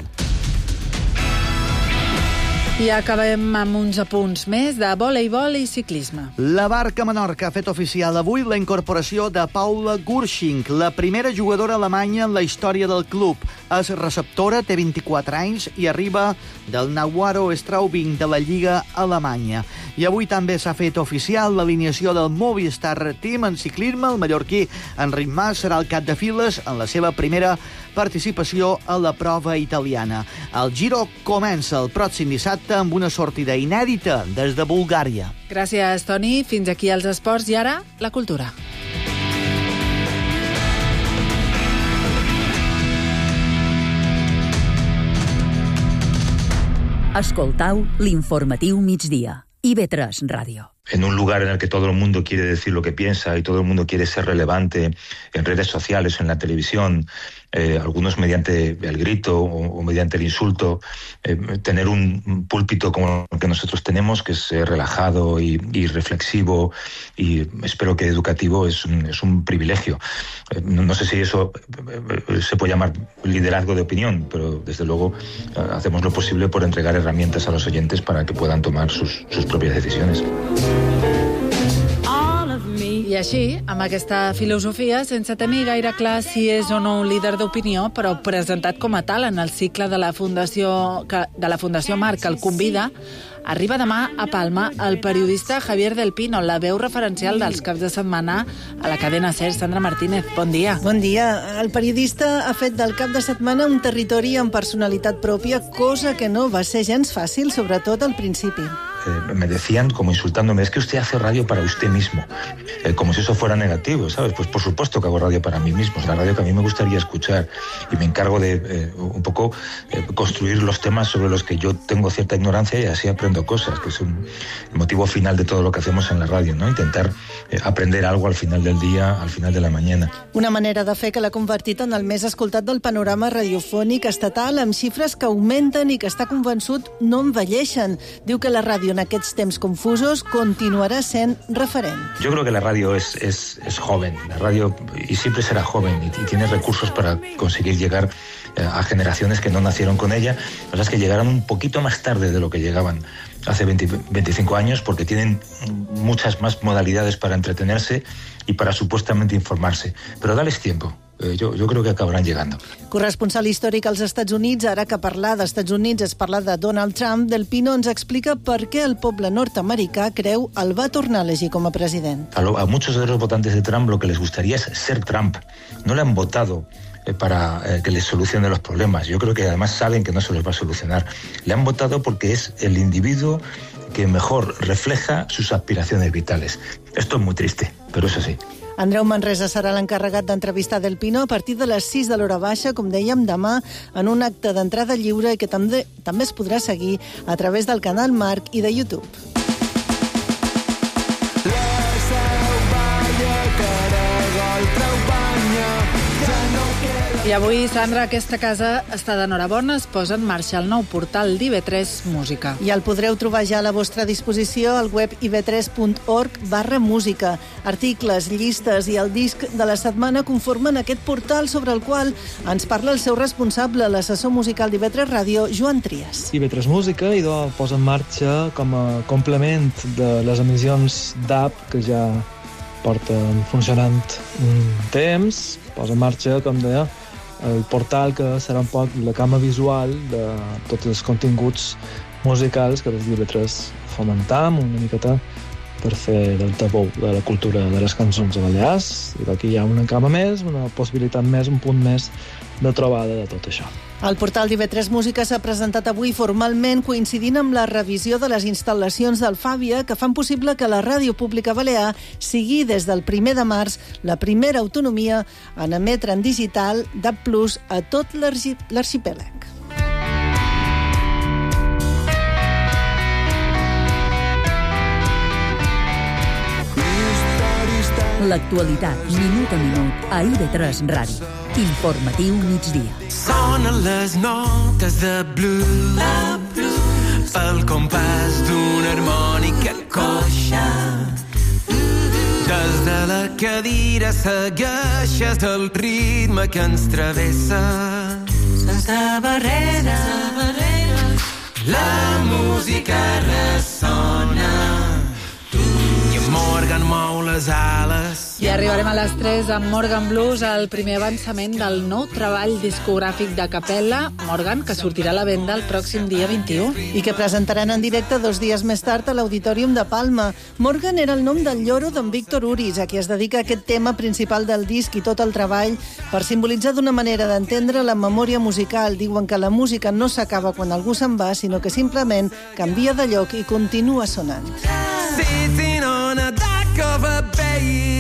I acabem amb uns apunts més de voleibol i ciclisme. La Barca Menorca ha fet oficial avui la incorporació de Paula Gursching, la primera jugadora alemanya en la història del club. És receptora, té 24 anys i arriba del Nauaro Straubing de la Lliga Alemanya. I avui també s'ha fet oficial l'alineació del Movistar Team en ciclisme. El mallorquí Enric Mas serà el cap de files en la seva primera participació a la prova italiana. El Giro comença el pròxim dissabte amb una sortida inèdita des de Bulgària. Gràcies, Toni. Fins aquí els esports i ara la cultura. Escoltau l'informatiu migdia. IB3 Radio. En un lugar en el que todo el mundo quiere decir lo que piensa y todo el mundo quiere ser relevante en redes sociales, en la televisión, algunos mediante el grito o mediante el insulto, tener un púlpito como el que nosotros tenemos, que es relajado y reflexivo y espero que educativo, es un privilegio. No sé si eso se puede llamar liderazgo de opinión, pero desde luego hacemos lo posible por entregar herramientas a los oyentes para que puedan tomar sus propias decisiones. I així, amb aquesta filosofia, sense tenir gaire clar si és o no un líder d'opinió, però presentat com a tal en el cicle de la Fundació Marc, que el convida, arriba demà a Palma el periodista Javier del Pino, la veu referencial dels caps de setmana a la cadena SER. Sandra Martínez, bon dia. Bon dia. El periodista ha fet del cap de setmana un territori amb personalitat pròpia, cosa que no va ser gens fàcil, sobretot al principi. Me decían, como insultándome, es que usted hace radio para usted mismo, como si eso fuera negativo, ¿sabes? Pues por supuesto que hago radio para mí mismo, es la radio que a mí me gustaría escuchar y me encargo de un poco construir los temas sobre los que yo tengo cierta ignorancia y así aprendo cosas, que es el motivo final de todo lo que hacemos en la radio, ¿no? Intentar aprender algo al final del día, al final de la mañana. Una manera de fer que l'ha convertit en el més escoltat del panorama radiofònic estatal, amb xifres que augmenten i que està convençut no envelleixen. Diu que la ràdio en aquests temps confusos continuarà sent referent. Yo creo que la radio es joven, la radio y siempre será joven y tiene recursos para conseguir llegar a generaciones que no nacieron con ella, las que llegaron un poquito más tarde de lo que llegaban hace 25 años, porque tienen muchas más modalidades para entretenerse y para supuestamente informarse. Pero dales tiempo. Yo creo que acabaran llegando. Corresponsal històric als Estats Units, ara que parlar d'Estats Units és parlar de Donald Trump, Del Pino ens explica per què el poble nord-americà creu el va tornar a elegir com a president. A muchos de los votantes de Trump lo que les gustaría es ser Trump. No le han votado para que les solucione los problemas. Yo creo que además saben que no se los va a solucionar. Le han votado porque es el individuo que mejor refleja sus aspiraciones vitales. Esto es muy triste, pero es así. Andreu Manresa serà l'encarregat d'entrevistar Del Pino a partir de les 6 de l'hora baixa, com dèiem, demà, en un acte d'entrada lliure i que també es podrà seguir a través del canal Marc i de YouTube. I avui, Sandra, aquesta casa està d'enhorabona. Es posa en marxa el nou portal d'IB3 Música. I el podreu trobar ja a la vostra disposició al web ib3.org/música. Articles, llistes i el disc de la setmana conformen aquest portal sobre el qual ens parla el seu responsable, l'assessor musical d'IB3 Ràdio, Joan Trias. IB3 Música posa en marxa com a complement de les emissions d'app que ja porten funcionant un temps. Posa en marxa, com deia, el portal que serà un poc la cama visual de tots els continguts musicals que des d'IB3 fomentam una miqueta per fer del tabú de la cultura de les cançons a Balears, i aquí hi ha una cama més, una possibilitat més, un punt més de trobada de tot això. El portal d'IV3 Música s'ha presentat avui formalment coincidint amb la revisió de les instal·lacions del Fàbia que fan possible que la Ràdio Pública Balear sigui des del 1 de març la primera autonomia en emetre en digital DAB+ a tot l'arxipèlag. L'actualitat, minut a minut, a IV3 Ràdio. Informatiu migdia. Sonen les notes de blues pel compàs d'una harmònica coixa. Des de la cadira segueixes el ritme que ens travessa. Sense barreres, la música ressona. Morgan mou les ales. I arribarem a les 3 amb Morgan Blues, el primer avançament del nou treball discogràfic de Capella, Morgan, que sortirà a la venda el pròxim dia 21. I que presentaran en directe 2 dies més tard a l'Auditorium de Palma. Morgan era el nom del lloro d'en Víctor Uris, a qui es dedica aquest tema principal del disc i tot el treball per simbolitzar d'una manera d'entendre la memòria musical. Diuen que la música no s'acaba quan algú se'n va, sinó que simplement canvia de lloc i continua sonant. Sitting on a dock of a bay.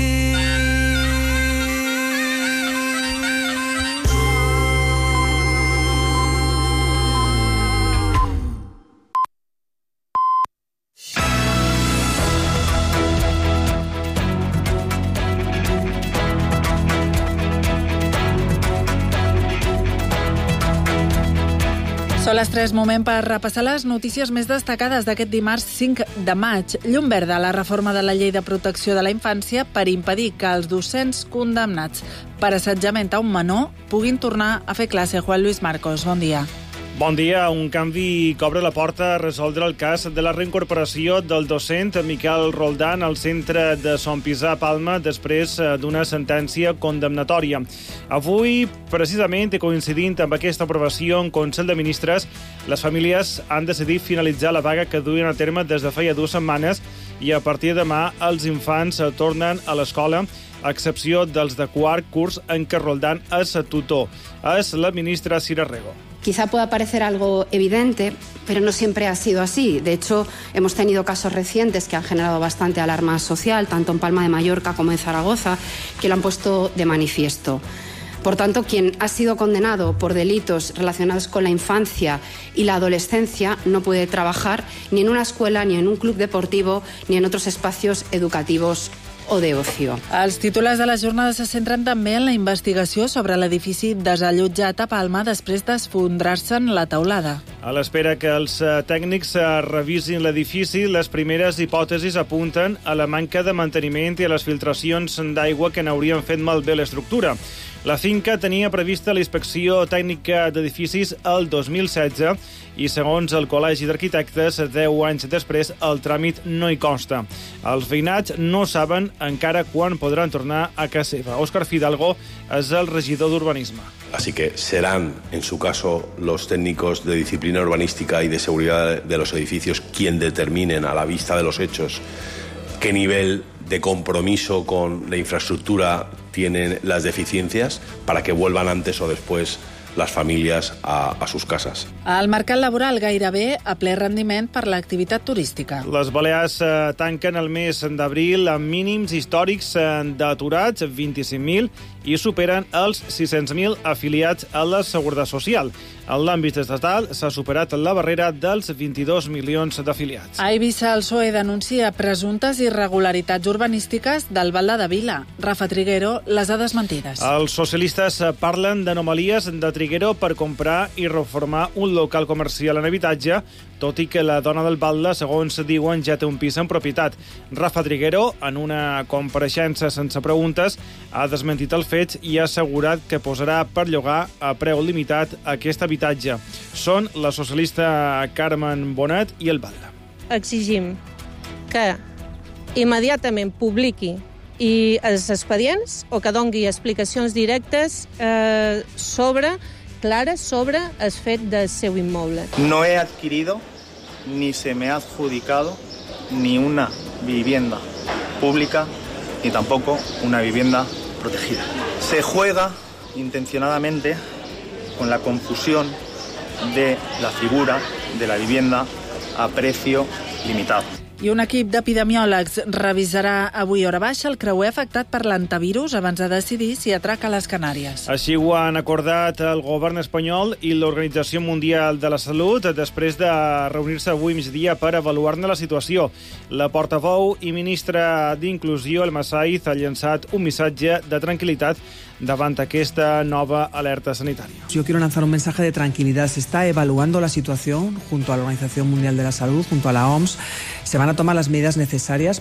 Són les 3, moment per repassar les notícies més destacades d'aquest dimarts 5 de maig. Llum verda a la reforma de la Llei de Protecció de la Infància per impedir que els docents condemnats per assetjament a un menor puguin tornar a fer classe. Juan Luis Marcos, bon dia. Bon dia. Un canvi que obre la porta a resoldre el cas de la reincorporació del docent Miquel Roldán al centre de Son Pisà, Palma, després d'una sentència condemnatòria. Avui, precisament, i coincidint amb aquesta aprovació en Consell de Ministres, les famílies han decidit finalitzar la vaga que duien a terme des de feia 2 setmanes i a partir de demà els infants tornen a l'escola, a excepció dels de quart curs en què Roldán és tutor. És la ministra Sira Rego. Quizá pueda parecer algo evidente, pero no siempre ha sido así. De hecho, hemos tenido casos recientes que han generado bastante alarma social, tanto en Palma de Mallorca como en Zaragoza, que lo han puesto de manifiesto. Por tanto, quien ha sido condenado por delitos relacionados con la infancia y la adolescencia no puede trabajar ni en una escuela, ni en un club deportivo, ni en otros espacios educativos o de ocio. Els titulars de la jornada se centren també en la investigació sobre l'edifici desallotjat a Palma després d'esfondrar-se'n la teulada. A l'espera que els tècnics revisin l'edifici, les primeres hipòtesis apunten a la manca de manteniment i a les filtracions d'aigua que n'haurien fet malbé l'estructura. La finca tenia prevista la inspecció tècnica d'edificis el 2016 i, segons el Col·legi d'Arquitectes, 10 anys després el tràmit no hi consta. Els veïnats no saben encara quan podran tornar a casa seva. Òscar Fidalgo és el regidor d'Urbanisme. Así que serán, en su caso, los técnicos de disciplina urbanística y de seguridad de los edificios quien determinen a la vista de los hechos qué nivel de compromiso con la infraestructura tienen las deficiencias para que vuelvan antes o después les famílies a sus cases. El mercat laboral gairebé a ple rendiment per l'activitat turística. Les Balears tanquen el mes d'abril amb mínims històrics d'aturats, 25.000, i superen els 600.000 afiliats a la Seguretat Social. En l'àmbit estatal s'ha superat la barrera dels 22 milions d'afiliats. A Eivissa, el PSOE denuncia presumptes irregularitats urbanístiques del Val de Vila. Rafa Triguero les ha desmentides. Els socialistes parlen d'anomalies de Triguero per comprar i reformar un local comercial en habitatge, tot i que la dona del Valde, segons diuen, ja té un pis en propietat. Rafa Triguero, en una compareixença sense preguntes, ha desmentit els fets i ha assegurat que posarà per llogar a preu limitat aquest habitatge. Són la socialista Carmen Bonet i el Valde. Exigim que immediatament publiqui i els expedients o que dongui explicacions directes clares sobre el fet del seu immoble. No he adquirido ni se me ha adjudicado ni una vivienda pública ni tampoco una vivienda protegida. Se juega intencionadamente con la confusión de la figura de la vivienda a precio limitado. I un equip d'epidemiòlegs revisarà avui hora baixa el creuer afectat per l'antivirus abans de decidir si atraca a les Canàries. Així ho han acordat el govern espanyol i l'Organització Mundial de la Salut després de reunir-se avui migdia per avaluar-ne la situació. La portaveu i ministra d'Inclusió, Elma Saiz, ha llançat un missatge de tranquil·litat davant aquesta nova alerta sanitària. Yo quiero lanzar un mensaje de tranquilidad. Se está evaluando la situación junto a la Organización Mundial de la Salud, junto a la OMS. Se van a tomar las medidas necesarias